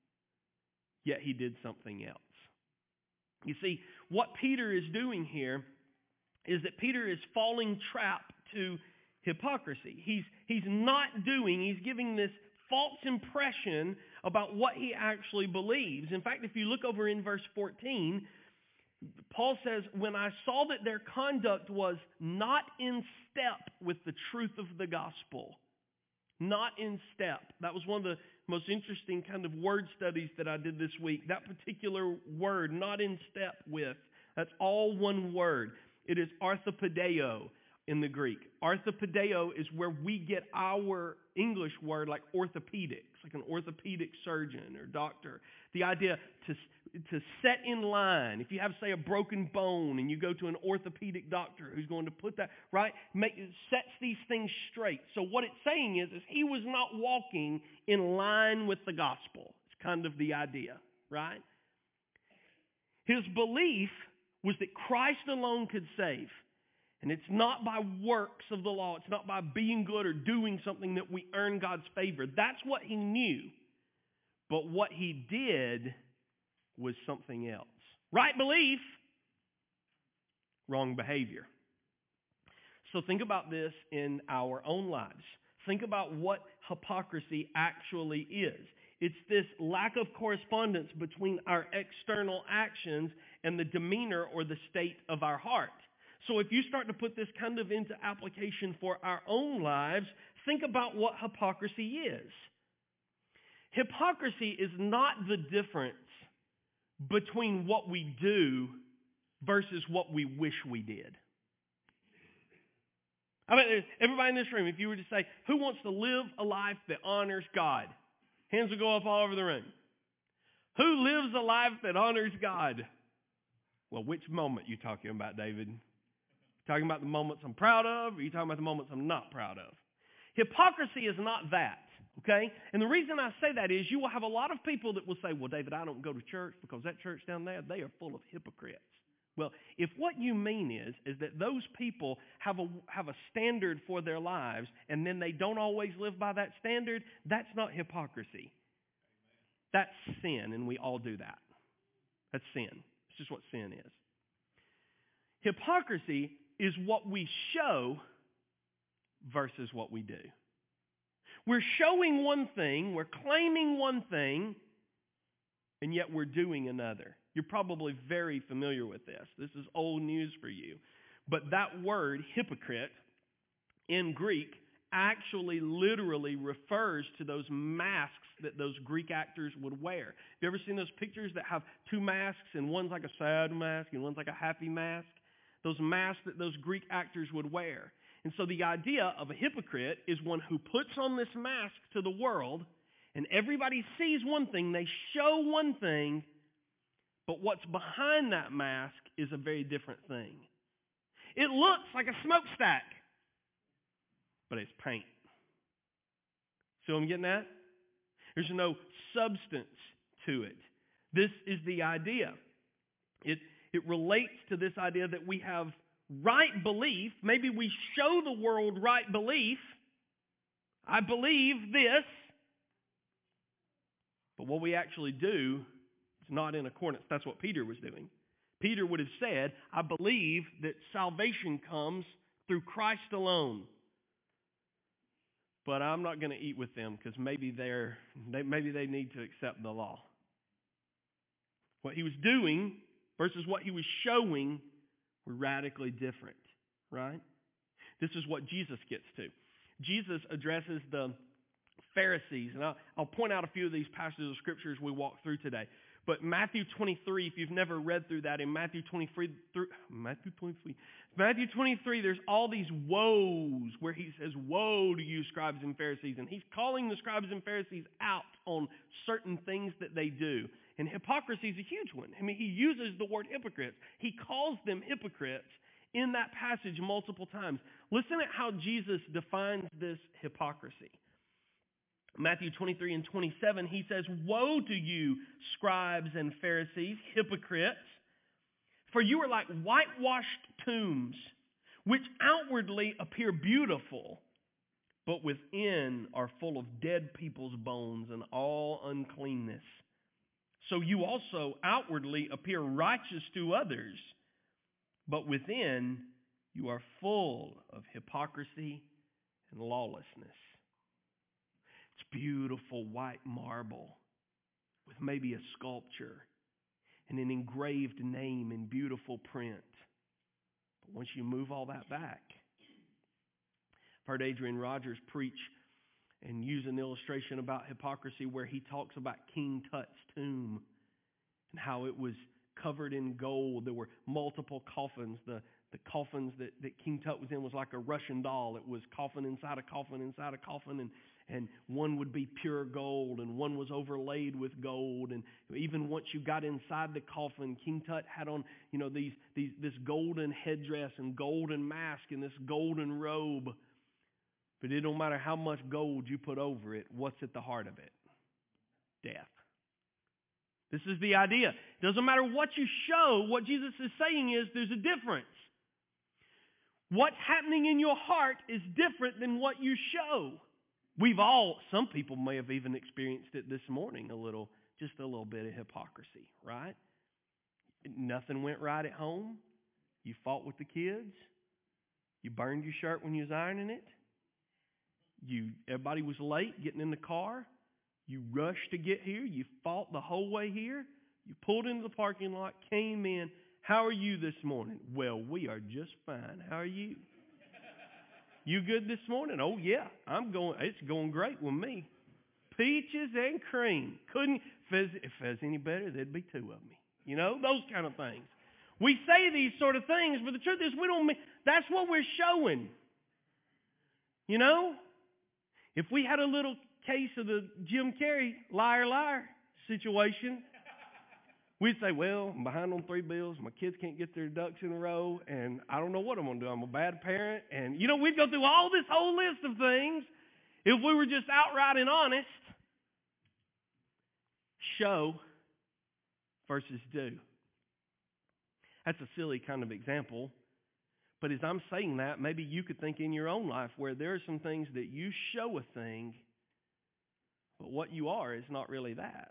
yet he did something else. You see, what Peter is doing here is that Peter is falling trap to hypocrisy. He's, he's not doing, he's giving this false impression about what he actually believes. In fact, if you look over in verse fourteen, Paul says, when I saw that their conduct was not in step with the truth of the gospel. Not in step. That was one of the most interesting kind of word studies that I did this week. That particular word, not in step with, that's all one word. It is orthopedeo in the Greek. Orthopedeo is where we get our English word like orthopedics, like an orthopedic surgeon or doctor. The idea to to set in line. If you have, say, a broken bone and you go to an orthopedic doctor who's going to put that, right, make, sets these things straight. So what it's saying is, is he was not walking in line with the gospel. It's kind of the idea, right? His belief was that Christ alone could save. And it's not by works of the law. It's not by being good or doing something that we earn God's favor. That's what he knew. But what he did was something else. Right belief, wrong behavior. So think about this in our own lives. Think about what hypocrisy actually is. It's this lack of correspondence between our external actions and the demeanor or the state of our heart. So if you start to put this kind of into application for our own lives, think about what hypocrisy is. Hypocrisy is not the difference between what we do versus what we wish we did. I mean, everybody in this room, if you were to say, who wants to live a life that honors God? Hands will go up all over the room. Who lives a life that honors God? Well, which moment are you talking about, David? Talking about the moments I'm proud of, or are you talking about the moments I'm not proud of? Hypocrisy is not that, okay? And the reason I say that is you will have a lot of people that will say, well, David, I don't go to church because that church down there, they are full of hypocrites. Well, if what you mean is, is that those people have a, have a standard for their lives and then they don't always live by that standard, that's not hypocrisy. That's sin, and we all do that. That's sin. It's just what sin is. Hypocrisy is what we show versus what we do. We're showing one thing, we're claiming one thing, and yet we're doing another. You're probably very familiar with this. This is old news for you. But that word, hypocrite, in Greek, actually literally refers to those masks that those Greek actors would wear. Have you ever seen those pictures that have two masks, and one's like a sad mask and one's like a happy mask? Those masks that those Greek actors would wear. And so the idea of a hypocrite is one who puts on this mask to the world, and everybody sees one thing, they show one thing, but what's behind that mask is a very different thing. It looks like a smokestack, but it's paint. See what I'm getting at? There's no substance to it. This is the idea. It, it relates to this idea that we have right belief. Maybe we show the world right belief. I believe this. But what we actually do is not in accordance. That's what Peter was doing. Peter would have said, I believe that salvation comes through Christ alone. But I'm not going to eat with them because maybe they're they, maybe they need to accept the law. What he was doing versus what he was showing were radically different, right? This is what Jesus gets to. Jesus addresses the Pharisees, and I'll, I'll point out a few of these passages of scriptures we walk through today. But Matthew twenty-three, if you've never read through that, in Matthew twenty-three, through, Matthew twenty-three, Matthew twenty-three, there's all these woes where he says, woe to you scribes and Pharisees. And he's calling the scribes and Pharisees out on certain things that they do. And hypocrisy is a huge one. I mean, he uses the word hypocrites. He calls them hypocrites in that passage multiple times. Listen at how Jesus defines this hypocrisy. Matthew twenty-three and twenty-seven, he says, woe to you, scribes and Pharisees, hypocrites, for you are like whitewashed tombs, which outwardly appear beautiful, but within are full of dead people's bones and all uncleanness. So you also outwardly appear righteous to others, but within you are full of hypocrisy and lawlessness. It's beautiful white marble with maybe a sculpture and an engraved name in beautiful print. But once you move all that back, I've heard Adrian Rogers preach and use an illustration about hypocrisy where he talks about King Tut's tomb and how it was covered in gold. There were multiple coffins. The, the coffins that, that King Tut was in was like a Russian doll. It was coffin inside a coffin inside a coffin, and And one would be pure gold, and one was overlaid with gold. And even once you got inside the coffin, King Tut had on, you know, these, these this golden headdress and golden mask and this golden robe. But it don't matter how much gold you put over it, what's at the heart of it? Death. This is the idea. It doesn't matter what you show. What Jesus is saying is there's a difference. What's happening in your heart is different than what you show. We've all, some people may have even experienced it this morning, a little, just a little bit of hypocrisy, right? Nothing went right at home. You fought with the kids. You burned your shirt when you was ironing it. You, everybody was late getting in the car. You rushed to get here. You fought the whole way here. You pulled into the parking lot, came in. How are you this morning? Well, we are just fine. How are you? You good this morning? Oh, yeah. I'm going. It's going great with me. Peaches and cream. Couldn't, if it was, if it was any better, there'd be two of me. You know, those kind of things. We say these sort of things, but the truth is we don't mean, that's what we're showing. You know? If we had a little case of the Jim Carrey liar, liar situation, we'd say, well, I'm behind on three bills. My kids can't get their ducks in a row, and I don't know what I'm going to do. I'm a bad parent. And, you know, we'd go through all this whole list of things if we were just outright and honest. Show versus do. That's a silly kind of example. But as I'm saying that, maybe you could think in your own life where there are some things that you show a thing, but what you are is not really that.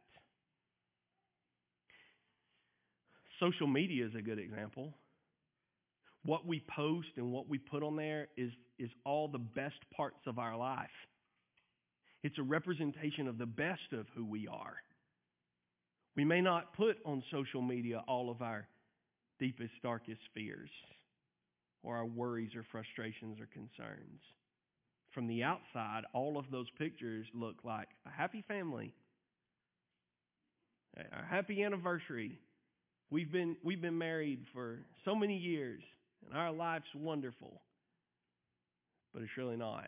Social media is a good example. What we post and what we put on there is, is all the best parts of our life. It's a representation of the best of who we are. We may not put on social media all of our deepest, darkest fears or our worries or frustrations or concerns. From the outside, all of those pictures look like a happy family, a happy anniversary. We've been, we've been married for so many years, and our life's wonderful. But it's really not.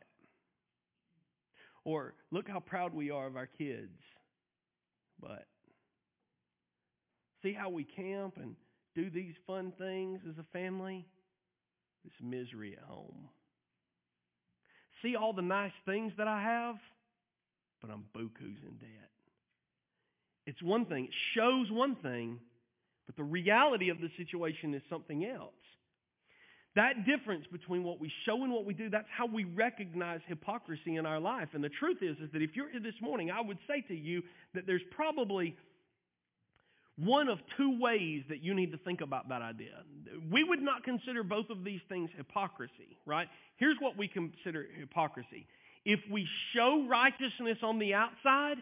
Or look how proud we are of our kids. But see how we camp and do these fun things as a family? This misery at home. See all the nice things that I have, but I'm bukus in debt. It's one thing. It shows one thing, but the reality of the situation is something else. That difference between what we show and what we do, that's how we recognize hypocrisy in our life. And the truth is, is that if you're here this morning, I would say to you that there's probably one of two ways that you need to think about that idea. We would not consider both of these things hypocrisy, right? Here's what we consider hypocrisy. If we show righteousness on the outside,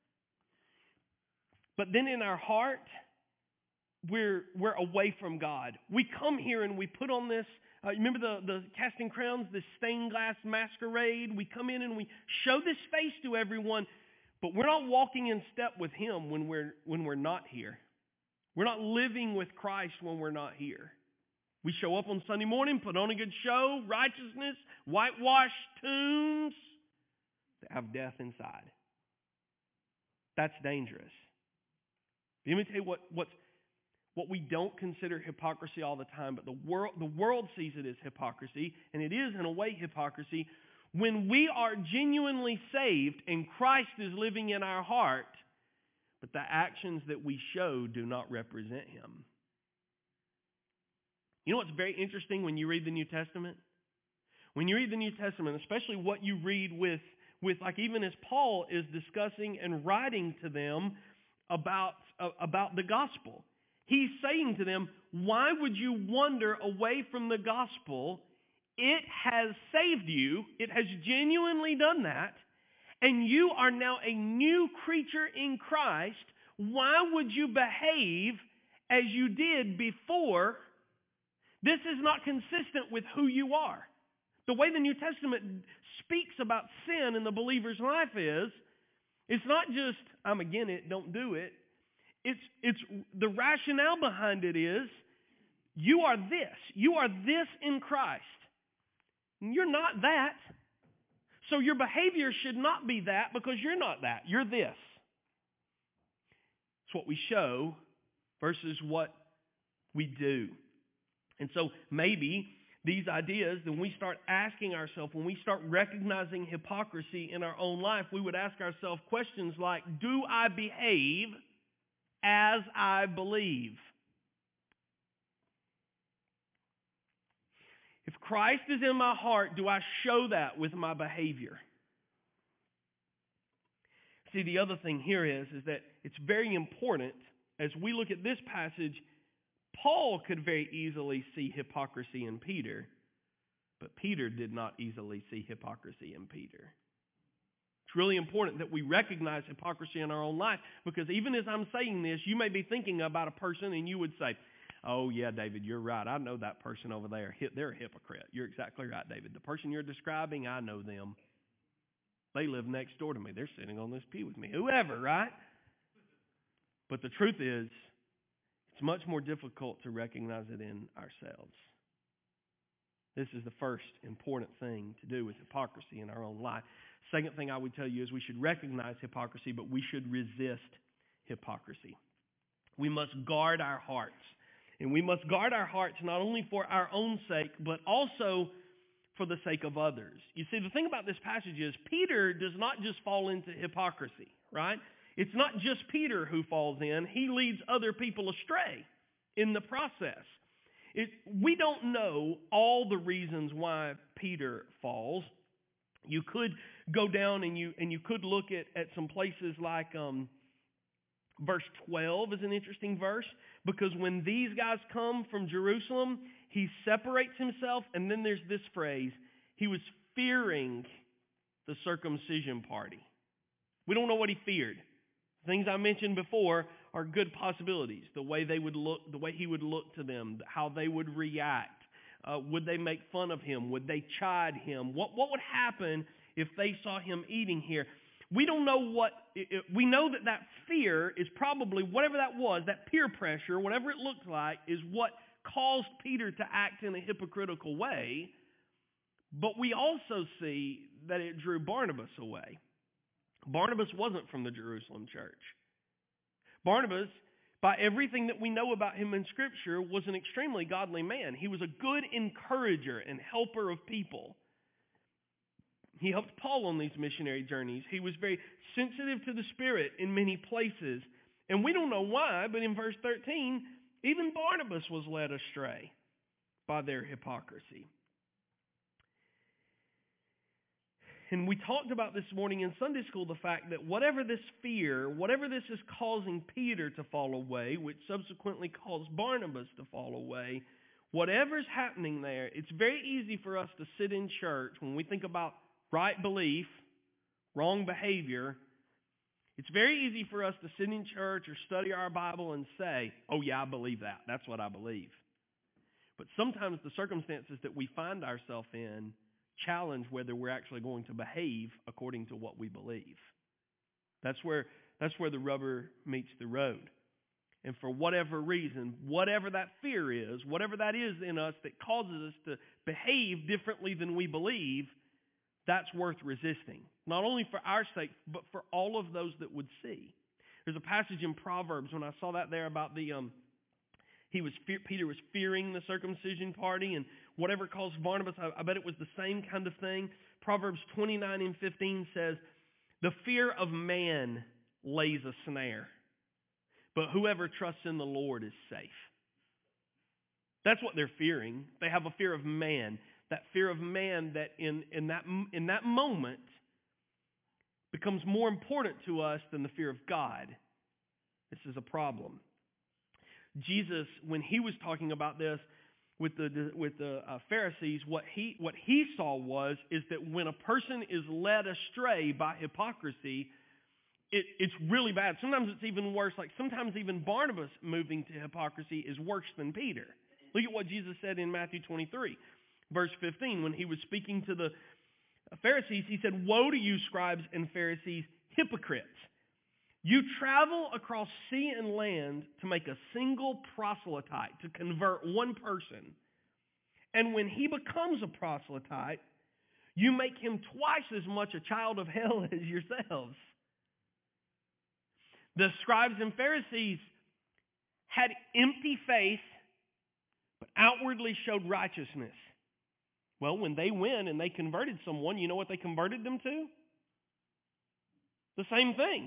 but then in our heart, we're we're away from God. We come here and we put on this, uh, remember the, the casting crowns, this stained glass masquerade? We come in and we show this face to everyone, But we're not walking in step with Him when we're when we're not here. We're not living with Christ when we're not here. We show up on Sunday morning, put on a good show, righteousness, whitewashed tombs that have death inside. That's dangerous. Let me tell you what, what's, what we don't consider hypocrisy all the time, but the world, the world sees it as hypocrisy, and it is in a way hypocrisy. When we are genuinely saved and Christ is living in our heart, but the actions that we show do not represent Him. You know what's very interesting when you read the New Testament? When you read the New Testament, especially what you read with, with like even as Paul is discussing and writing to them about, uh, about the gospel. He's saying to them, why would you wander away from the gospel? It has saved you. It has genuinely done that. And you are now a new creature in Christ. Why would you behave as you did before? This is not consistent with who you are. The way the New Testament speaks about sin in the believer's life is, it's not just, I'm against it, don't do it. It's, it's the rationale behind it is, you are this. You are this in Christ. You're not that. So your behavior should not be that because you're not that. You're this. It's what we show versus what we do. And so maybe these ideas, when we start asking ourselves, when we start recognizing hypocrisy in our own life, we would ask ourselves questions like, do I behave as I believe? If Christ is in my heart, do I show that with my behavior? See, the other thing here is, is that it's very important, as we look at this passage, Paul could very easily see hypocrisy in Peter, but Peter did not easily see hypocrisy in Peter. It's really important that we recognize hypocrisy in our own life, because even as I'm saying this, you may be thinking about a person and you would say, oh yeah, David, you're right. I know that person over there. They're a hypocrite. You're exactly right, David. The person you're describing, I know them. They live next door to me. They're sitting on this pew with me. Whoever, right? But the truth is, it's much more difficult to recognize it in ourselves. This is the first important thing to do with hypocrisy in our own life. Second thing I would tell you is we should recognize hypocrisy, but we should resist hypocrisy. We must guard our hearts. And we must guard our hearts not only for our own sake, but also for the sake of others. You see, the thing about this passage is Peter does not just fall into hypocrisy, right? It's not just Peter who falls in. He leads other people astray in the process. It, we don't know all the reasons why Peter falls. You could go down and you and you could look at, at some places like um, verse twelve is an interesting verse, because when these guys come from Jerusalem, he separates himself, and then there's this phrase, he was fearing the circumcision party. We don't know what he feared. Things I mentioned before are good possibilities. The way they would look, the way he would look to them, how they would react. Uh, would they make fun of him? Would they chide him? What, what would happen if they saw him eating here? We don't know what, it, it, we know that that fear is probably, whatever that was, that peer pressure, whatever it looked like, is what caused Peter to act in a hypocritical way. But we also see that it drew Barnabas away. Barnabas wasn't from the Jerusalem church. Barnabas, by everything that we know about him in Scripture, was an extremely godly man. He was a good encourager and helper of people. He helped Paul on these missionary journeys. He was very sensitive to the Spirit in many places. And we don't know why, but in verse thirteen, even Barnabas was led astray by their hypocrisy. And we talked about this morning in Sunday school the fact that whatever this fear, whatever this is causing Peter to fall away, which subsequently caused Barnabas to fall away, whatever's happening there, it's very easy for us to sit in church when we think about right belief, wrong behavior. It's very easy for us to sit in church or study our Bible and say, oh yeah, I believe that. That's what I believe. But sometimes the circumstances that we find ourselves in challenge whether we're actually going to behave according to what we believe. That's where, that's where the rubber meets the road. And for whatever reason, whatever that fear is, whatever that is in us that causes us to behave differently than we believe, that's worth resisting. Not only for our sake, but for all of those that would see. There's a passage in Proverbs, when I saw that there about the, um, he was fear, Peter was fearing the circumcision party, and whatever caused Barnabas, I, I bet it was the same kind of thing. Proverbs twenty-nine and fifteen says, the fear of man lays a snare, but whoever trusts in the Lord is safe. That's what they're fearing. They have a fear of man. That fear of man that in, in that in that moment becomes more important to us than the fear of God. This is a problem. Jesus, when he was talking about this with the with the uh, Pharisees, what he what he saw was is that when a person is led astray by hypocrisy, it, it's really bad. Sometimes it's even worse. Like sometimes even Barnabas moving to hypocrisy is worse than Peter. Look at what Jesus said in Matthew twenty-three, verse fifteen, when he was speaking to the Pharisees. He said, "Woe to you, scribes and Pharisees, hypocrites! You travel across sea and land to make a single proselyte, to convert one person. And when he becomes a proselyte, you make him twice as much a child of hell as yourselves." The scribes and Pharisees had empty faith, but outwardly showed righteousness. Well, when they went and they converted someone, you know what they converted them to? The same thing.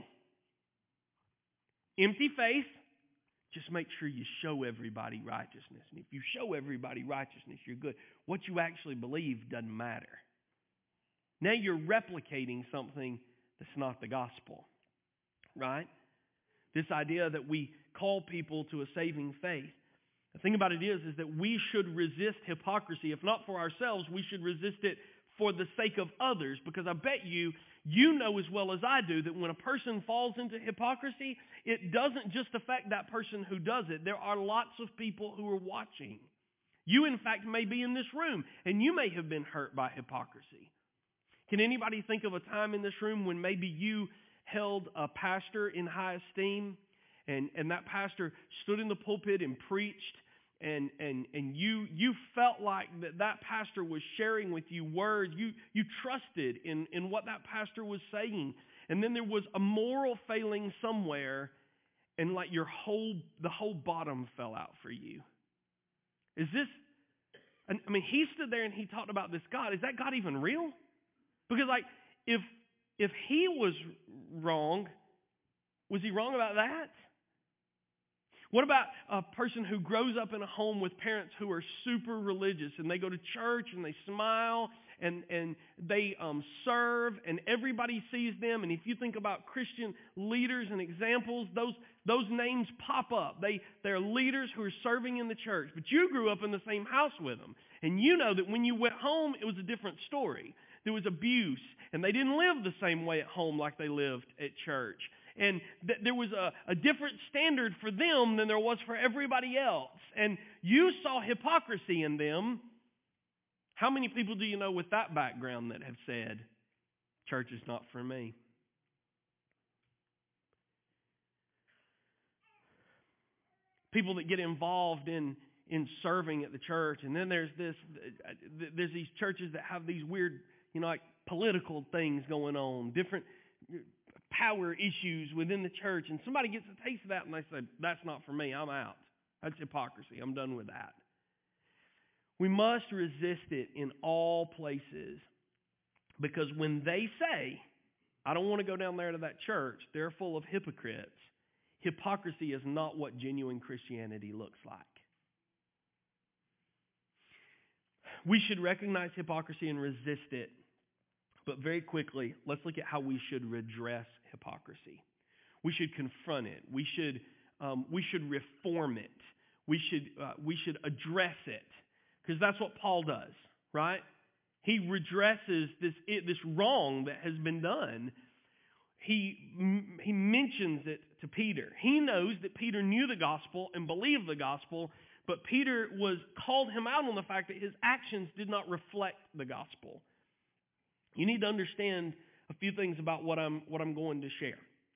Empty faith, just make sure you show everybody righteousness. And if you show everybody righteousness, you're good. What you actually believe doesn't matter. Now you're replicating something that's not the gospel, right? This idea that we call people to a saving faith. The thing about it is, is that we should resist hypocrisy. If not for ourselves, we should resist it for the sake of others. Because I bet you, you know as well as I do that when a person falls into hypocrisy, it doesn't just affect that person who does it. There are lots of people who are watching. You, in fact, may be in this room, and you may have been hurt by hypocrisy. Can anybody think of a time in this room when maybe you held a pastor in high esteem, and, and that pastor stood in the pulpit and preached, and and and you you felt like that, that pastor was sharing with you words, you you trusted in, in what that pastor was saying, and then there was a moral failing somewhere, and like your whole the whole bottom fell out for you? Is this, I mean, he stood there and he talked about this God. Is that God even real? Because like, if if he was wrong, was he wrong about that? What about a person who grows up in a home with parents who are super religious, and they go to church and they smile and, and they um, serve, and everybody sees them? And if you think about Christian leaders and examples, those those names pop up. They, they're leaders who are serving in the church. But you grew up in the same house with them. And you know that when you went home, it was a different story. There was abuse, and they didn't live the same way at home like they lived at church. And th- there was a, a different standard for them than there was for everybody else. And you saw hypocrisy in them. How many people do you know with that background that have said, church is not for me? People that get involved in, in serving at the church. And then there's this, there's these churches that have these weird, you know, like political things going on, different power issues within the church, and somebody gets a taste of that and they say, that's not for me, I'm out. That's hypocrisy. I'm done with that. We must resist it in all places, because when they say, I don't want to go down there to that church, they're full of hypocrites. Hypocrisy is not what genuine Christianity looks like. We should recognize hypocrisy and resist it. But very quickly, let's look at how we should redress hypocrisy. We should confront it. We should um, we should reform it. We should uh, we should address it, because that's what Paul does, right? He redresses this this wrong that has been done. He he mentions it to Peter. He knows that Peter knew the gospel and believed the gospel, but Peter was called him out on the fact that his actions did not reflect the gospel. You need to understand a few things about what I'm what I'm going to share.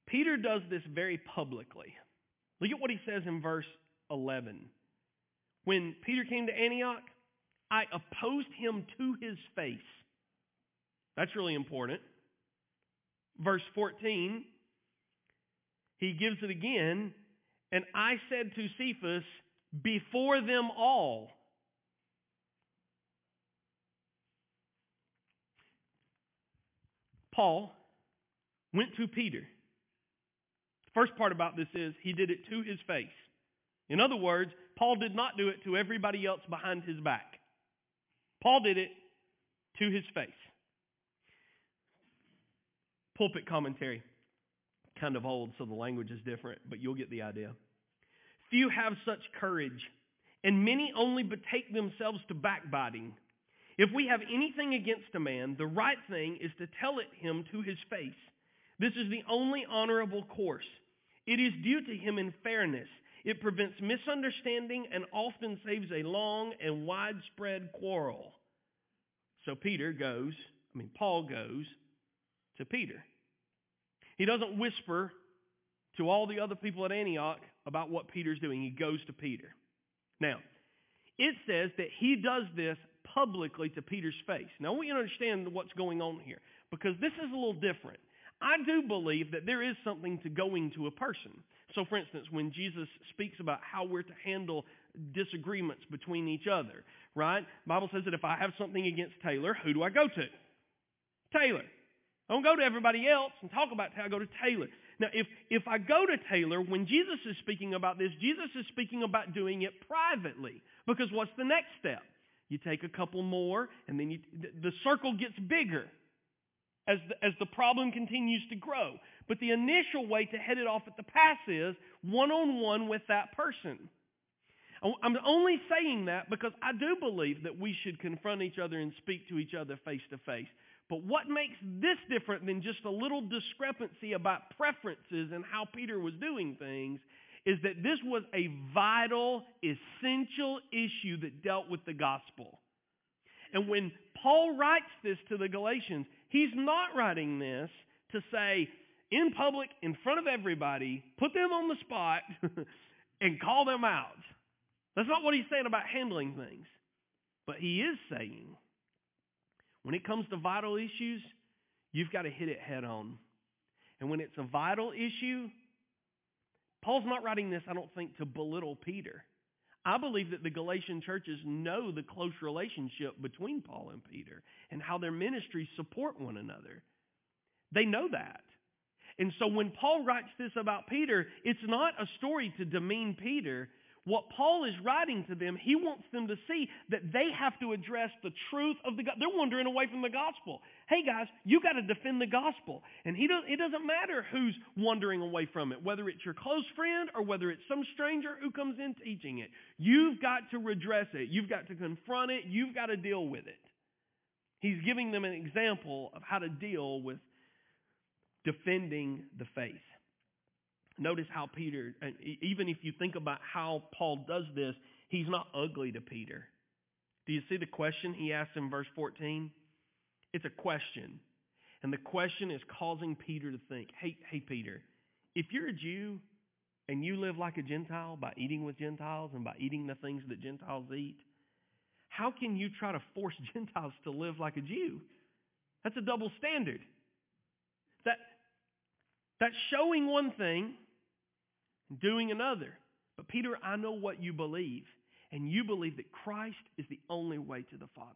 Peter does this very publicly. Look at what he says in verse eleven. When Peter came to Antioch, I opposed him to his face. That's really important. Verse fourteen, he gives it again. And I said to Cephas, before them all. Paul went to Peter. The first part about this is he did it to his face. In other words, Paul did not do it to everybody else behind his back. Paul did it to his face. Pulpit commentary. Kind of old, so the language is different, but you'll get the idea. Few have such courage, and many only betake themselves to backbiting. If we have anything against a man, the right thing is to tell it him to his face. This is the only honorable course. It is due to him in fairness. It prevents misunderstanding and often saves a long and widespread quarrel. So Peter goes, I mean, Paul goes to Peter. He doesn't whisper to all the other people at Antioch about what Peter's doing. He goes to Peter. Now, it says that he does this publicly to Peter's face. Now, I want you to understand what's going on here, because this is a little different. I do believe that there is something to going to a person. So, for instance, when Jesus speaks about how we're to handle disagreements between each other, right? The Bible says that if I have something against Taylor, who do I go to? Taylor. I don't go to everybody else and talk about how I go to Taylor. Now, if, if I go to Taylor, when Jesus is speaking about this, Jesus is speaking about doing it privately. Because what's the next step? You take a couple more, and then you, the circle gets bigger as the, as the problem continues to grow. But the initial way to head it off at the pass is one-on-one with that person. I'm only saying that because I do believe that we should confront each other and speak to each other face to face. But what makes this different than just a little discrepancy about preferences and how Peter was doing things is that this was a vital, essential issue that dealt with the gospel. And when Paul writes this to the Galatians, he's not writing this to say, in public, in front of everybody, put them on the spot and call them out. That's not what he's saying about handling things. But he is saying, when it comes to vital issues, you've got to hit it head on. And when it's a vital issue, Paul's not writing this, I don't think, to belittle Peter. I believe that the Galatian churches know the close relationship between Paul and Peter and how their ministries support one another. They know that. And so when Paul writes this about Peter, it's not a story to demean Peter. What Paul is writing to them, he wants them to see that they have to address the truth of the gospel. They're wandering away from the gospel. Hey guys, you got to defend the gospel. And he does, it doesn't matter who's wandering away from it, whether it's your close friend or whether it's some stranger who comes in teaching it. You've got to redress it. You've got to confront it. You've got to deal with it. He's giving them an example of how to deal with defending the faith. Notice how Peter, even if you think about how Paul does this, he's not ugly to Peter. Do you see the question he asks in verse fourteen? It's a question. And the question is causing Peter to think, hey, hey Peter, if you're a Jew and you live like a Gentile by eating with Gentiles and by eating the things that Gentiles eat, how can you try to force Gentiles to live like a Jew? That's a double standard. That, that's showing one thing, doing another. But Peter, I know what you believe. And you believe that Christ is the only way to the Father.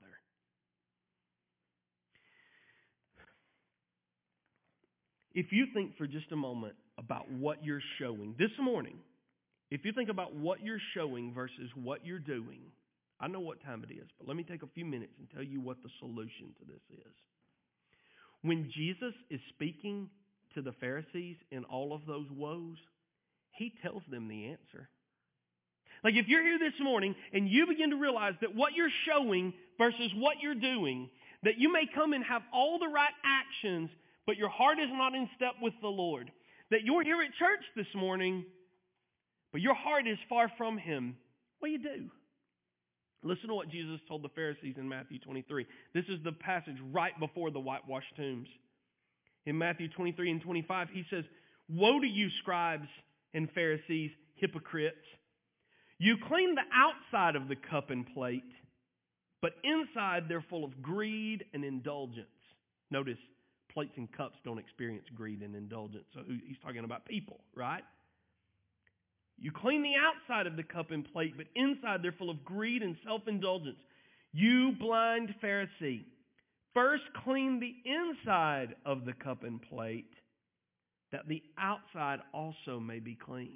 If you think for just a moment about what you're showing this morning, if you think about what you're showing versus what you're doing, I know what time it is, but let me take a few minutes and tell you what the solution to this is. When Jesus is speaking to the Pharisees in all of those woes, he tells them the answer. Like if you're here this morning and you begin to realize that what you're showing versus what you're doing, that you may come and have all the right actions, but your heart is not in step with the Lord. That you're here at church this morning, but your heart is far from Him. What do you do? Listen to what Jesus told the Pharisees in Matthew twenty-three. This is the passage right before the whitewashed tombs. In Matthew twenty-three and twenty-five, He says, Woe to you, scribes and Pharisees, hypocrites! You clean the outside of the cup and plate, but inside they're full of greed and indulgence. Notice, plates and cups don't experience greed and indulgence. So he's talking about people, right? You clean the outside of the cup and plate, but inside they're full of greed and self-indulgence. You blind Pharisee, first clean the inside of the cup and plate, that the outside also may be clean.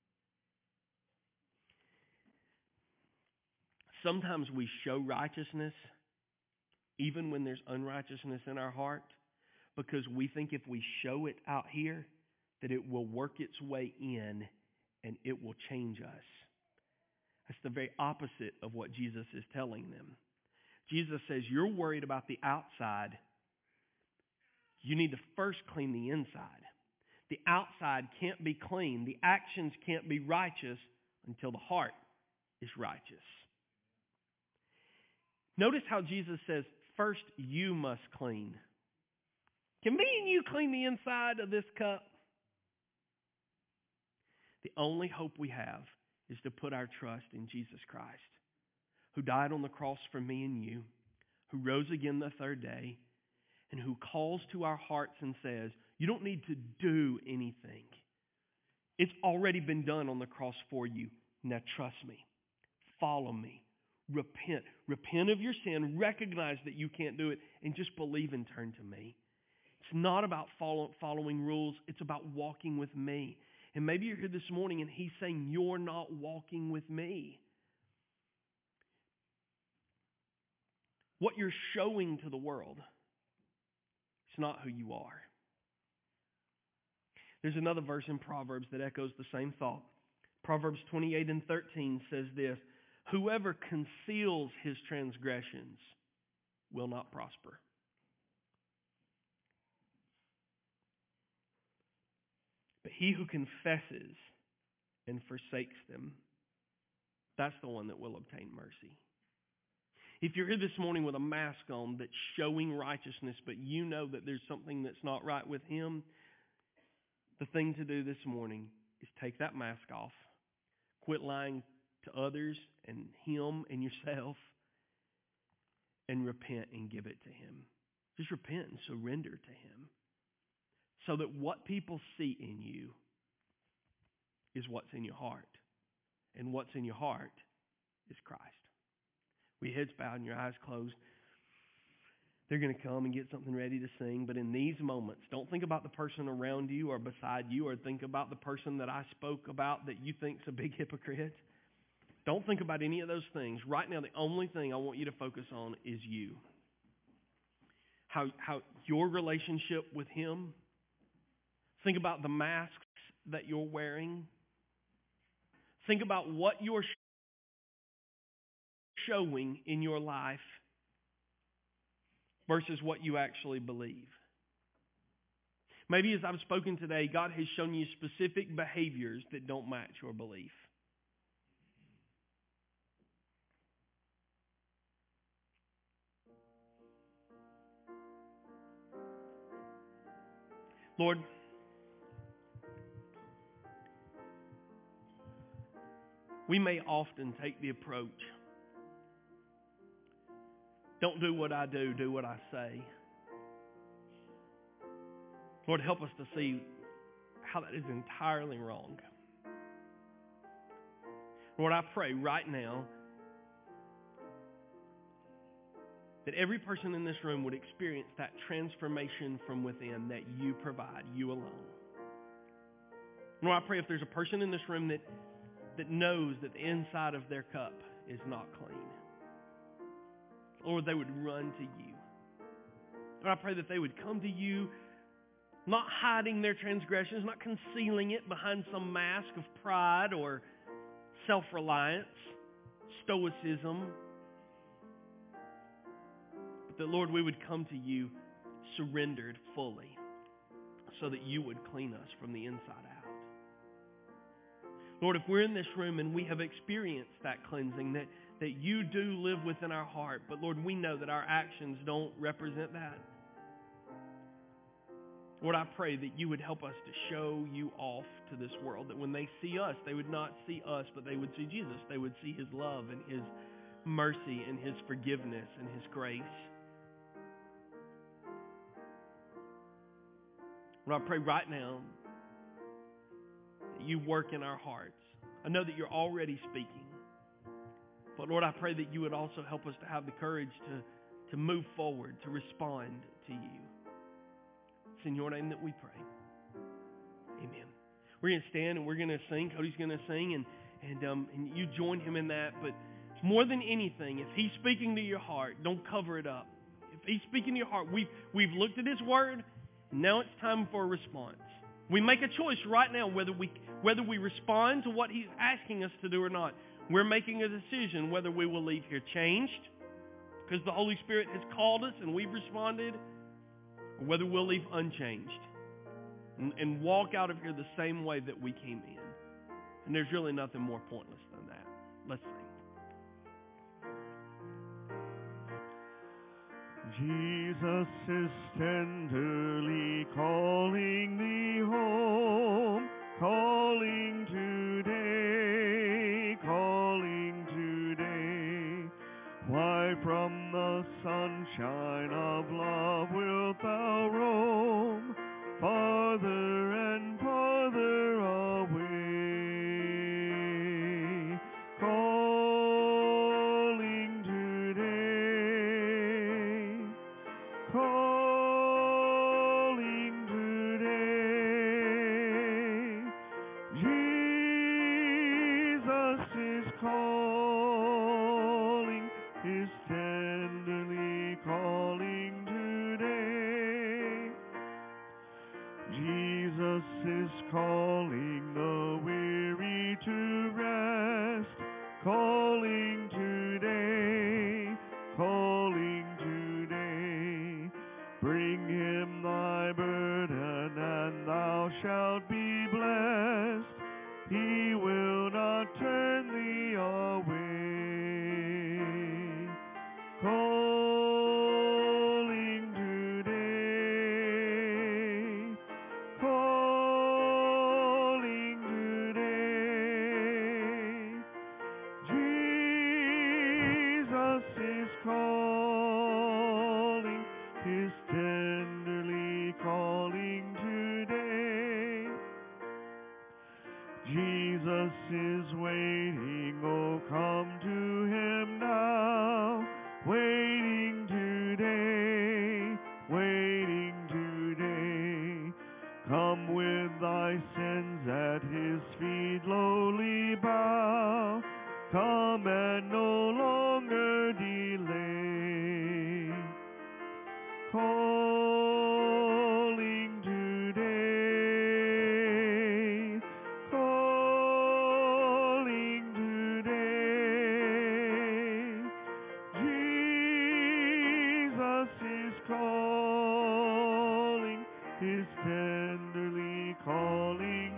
Sometimes we show righteousness even when there's unrighteousness in our heart, because we think if we show it out here that it will work its way in and it will change us. That's the very opposite of what Jesus is telling them. Jesus says, you're worried about the outside. You need to first clean the inside. The outside can't be clean. The actions can't be righteous until the heart is righteous. Notice how Jesus says, first you must clean. Can me and you clean the inside of this cup? The only hope we have is to put our trust in Jesus Christ, who died on the cross for me and you, who rose again the third day, and who calls to our hearts and says, you don't need to do anything. It's already been done on the cross for you. Now trust me. Follow me. Repent. Repent of your sin. Recognize that you can't do it. And just believe and turn to me. It's not about follow, following rules. It's about walking with me. And maybe you're here this morning and he's saying, you're not walking with me. What you're showing to the world, it's not who you are. There's another verse in Proverbs that echoes the same thought. Proverbs twenty-eight and thirteen says this, whoever conceals his transgressions will not prosper. But he who confesses and forsakes them, that's the one that will obtain mercy. If you're here this morning with a mask on that's showing righteousness, but you know that there's something that's not right with him, the thing to do this morning is take that mask off. Quit lying to others and him and yourself, and repent and give it to him. Just repent and surrender to him, so that what people see in you is what's in your heart. And what's in your heart is Christ. With your heads bowed and your eyes closed, they're going to come and get something ready to sing. But in these moments, don't think about the person around you or beside you, or think about the person that I spoke about that you think's a big hypocrite. Don't think about any of those things. Right now, the only thing I want you to focus on is you. How, how your relationship with him. Think about the masks that you're wearing. Think about what you're showing in your life versus what you actually believe. Maybe as I've spoken today, God has shown you specific behaviors that don't match your belief. Lord, we may often take the approach, don't do what I do, do what I say. Lord, help us to see how that is entirely wrong. Lord, I pray right now that every person in this room would experience that transformation from within that you provide, you alone. Lord, I pray if there's a person in this room that, that knows that the inside of their cup is not clean, Lord, they would run to you. Lord, I pray that they would come to you, not hiding their transgressions, not concealing it behind some mask of pride or self-reliance, stoicism. But that, Lord, we would come to you surrendered fully so that you would clean us from the inside out. Lord, if we're in this room and we have experienced that cleansing, that, that you do live within our heart, but Lord, we know that our actions don't represent that. Lord, I pray that you would help us to show you off to this world, that when they see us, they would not see us, but they would see Jesus. They would see his love and his mercy and his forgiveness and his grace. Lord, I pray right now that you work in our hearts. I know that you're already speaking. But Lord, I pray that you would also help us to have the courage to, to move forward, to respond to you. It's in your name that we pray. Amen. We're going to stand and we're going to sing. Cody's going to sing, and, and, um, and you join him in that. But more than anything, if he's speaking to your heart, don't cover it up. If he's speaking to your heart, we've, we've looked at his word, and now it's time for a response. We make a choice right now whether we, whether we respond to what he's asking us to do or not. We're making a decision whether we will leave here changed because the Holy Spirit has called us and we've responded, or whether we'll leave unchanged and, and walk out of here the same way that we came in. And there's really nothing more pointless than that. Let's sing. Jesus is tenderly calling thee home, calling today, calling today. Why from the sunshine of love wilt thou roam, farther and farther away, calling today, calling today. Jesus is calling, is tenderly calling today. Jesus is calling the weary to rest, calling today, calling today. Bring him thy burden and thou shalt be blessed. He will not turn thee away. Calling today, calling today. Jesus is calling, is tenderly calling today. Jesus is waiting, oh come to him now, waiting today, waiting today. Come with thy sins at his feet lowly bow, come and no longer delay. Calling today, calling today. Jesus is calling, is tenderly calling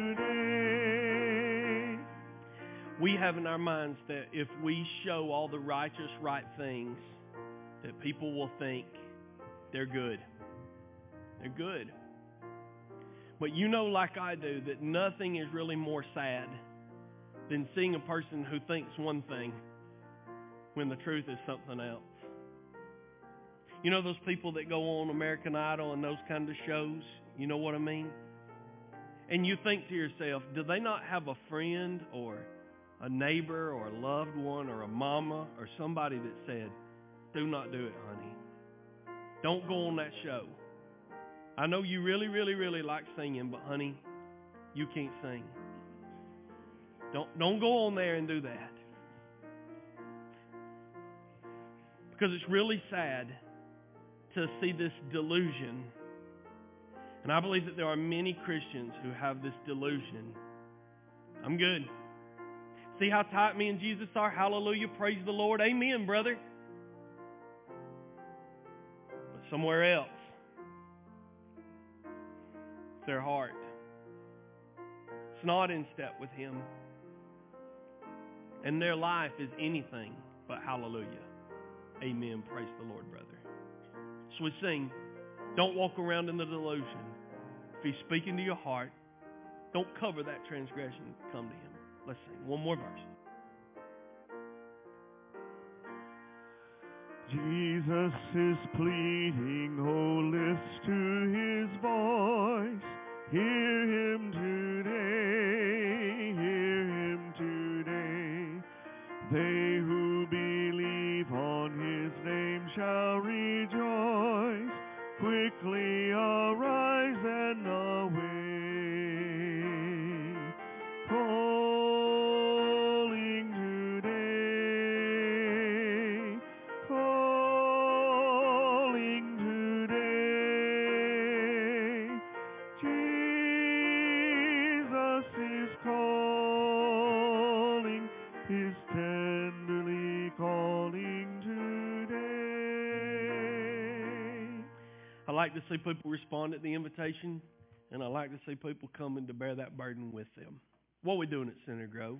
today. We have in our minds that if we show all the righteous, right things, that people will think they're good. They're good. But you know, like I do, that nothing is really more sad than seeing a person who thinks one thing when the truth is something else. You know those people that go on American Idol and those kind of shows? You know what I mean? And you think to yourself, do they not have a friend or a neighbor or a loved one or a mama or somebody that said, do not do it, honey. Don't go on that show. I know you really, really, really like singing, but honey, you can't sing. Don't, don't go on there and do that. Because it's really sad to see this delusion. And I believe that there are many Christians who have this delusion. I'm good. See how tight me and Jesus are? Hallelujah. Praise the Lord. Amen, brother. But somewhere else, their heart, it's not in step with him. And their life is anything but hallelujah. Amen. Praise the Lord, brother. So we sing, Don't walk around in the delusion. If he's speaking to your heart, don't cover that transgression. Come to him. Let's sing one more verse. Jesus is pleading, oh, listen to his voice. Hear him today, hear him today. They who believe on his name shall rejoice. Quickly arise and away. Calling today, calling today. Jesus is calling, is tenderly calling today. I like to see people respond at the invitation, and I like to see people coming to bear that burden with them. What are we doing at Center Grove?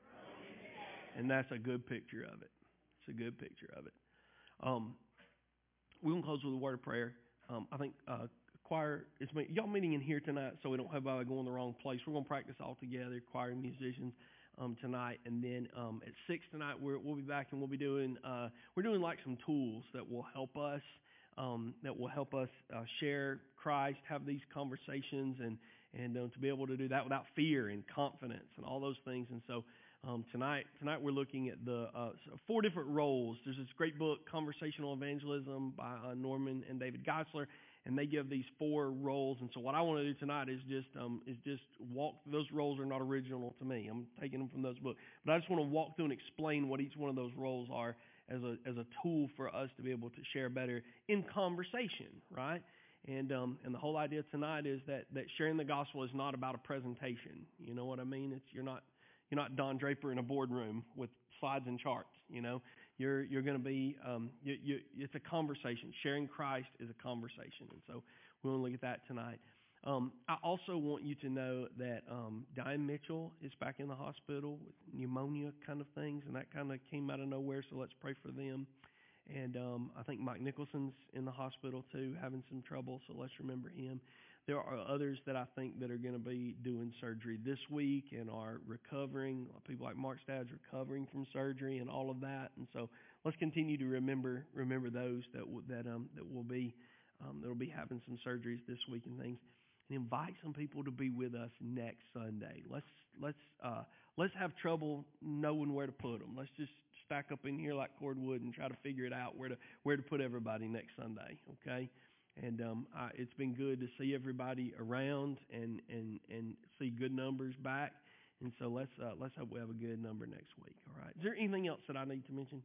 And that's a good picture of it. It's a good picture of it. Um, we're going to close with a word of prayer. Um, I think uh, choir is me- y'all meeting in here tonight, so we don't have everybody going the wrong place. We're going to practice all together, choir and musicians. Um, tonight, and then um, at six tonight we're, we'll be back and we'll be doing uh, we're doing like some tools that will help us um, that will help us uh, share Christ, have these conversations, and and uh, to be able to do that without fear and confidence and all those things. And so um, tonight tonight we're looking at the uh, four different roles. There's this great book, Conversational Evangelism, by uh, Norman and David Geisler. And they give these four roles, and so what I want to do tonight is just um, is just walk. Those roles are not original to me. I'm taking them from those books, but I just want to walk through and explain what each one of those roles are as a as a tool for us to be able to share better in conversation, right? And um, and the whole idea tonight is that that sharing the gospel is not about a presentation. You know what I mean? It's you're not you're not Don Draper in a boardroom with slides and charts. You know. You're you're going to be, um, you, you, it's a conversation. Sharing Christ is a conversation. And so we want to look at that tonight. Um, I also want you to know that um, Diane Mitchell is back in the hospital with pneumonia kind of things, and that kind of came out of nowhere, so let's pray for them. And um, I think Mike Nicholson's in the hospital too, having some trouble, so let's remember him. There are others that I think that are going to be doing surgery this week and are recovering. People like Mark's dad's recovering from surgery and all of that. And so let's continue to remember remember those that w- that um that will be um, that will be having some surgeries this week and things. And invite some people to be with us next Sunday. Let's let's uh, let's have trouble knowing where to put them. Let's just stack up in here like cordwood and try to figure it out where to where to put everybody next Sunday. Okay. And um, I, it's been good to see everybody around and, and, and see good numbers back. And so let's uh, let's hope we have a good number next week. All right. Is there anything else that I need to mention?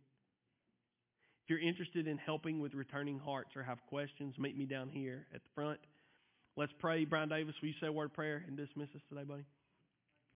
If you're interested in helping with returning hearts or have questions, meet me down here at the front. Let's pray. Brian Davis, will you say a word of prayer and dismiss us today, buddy?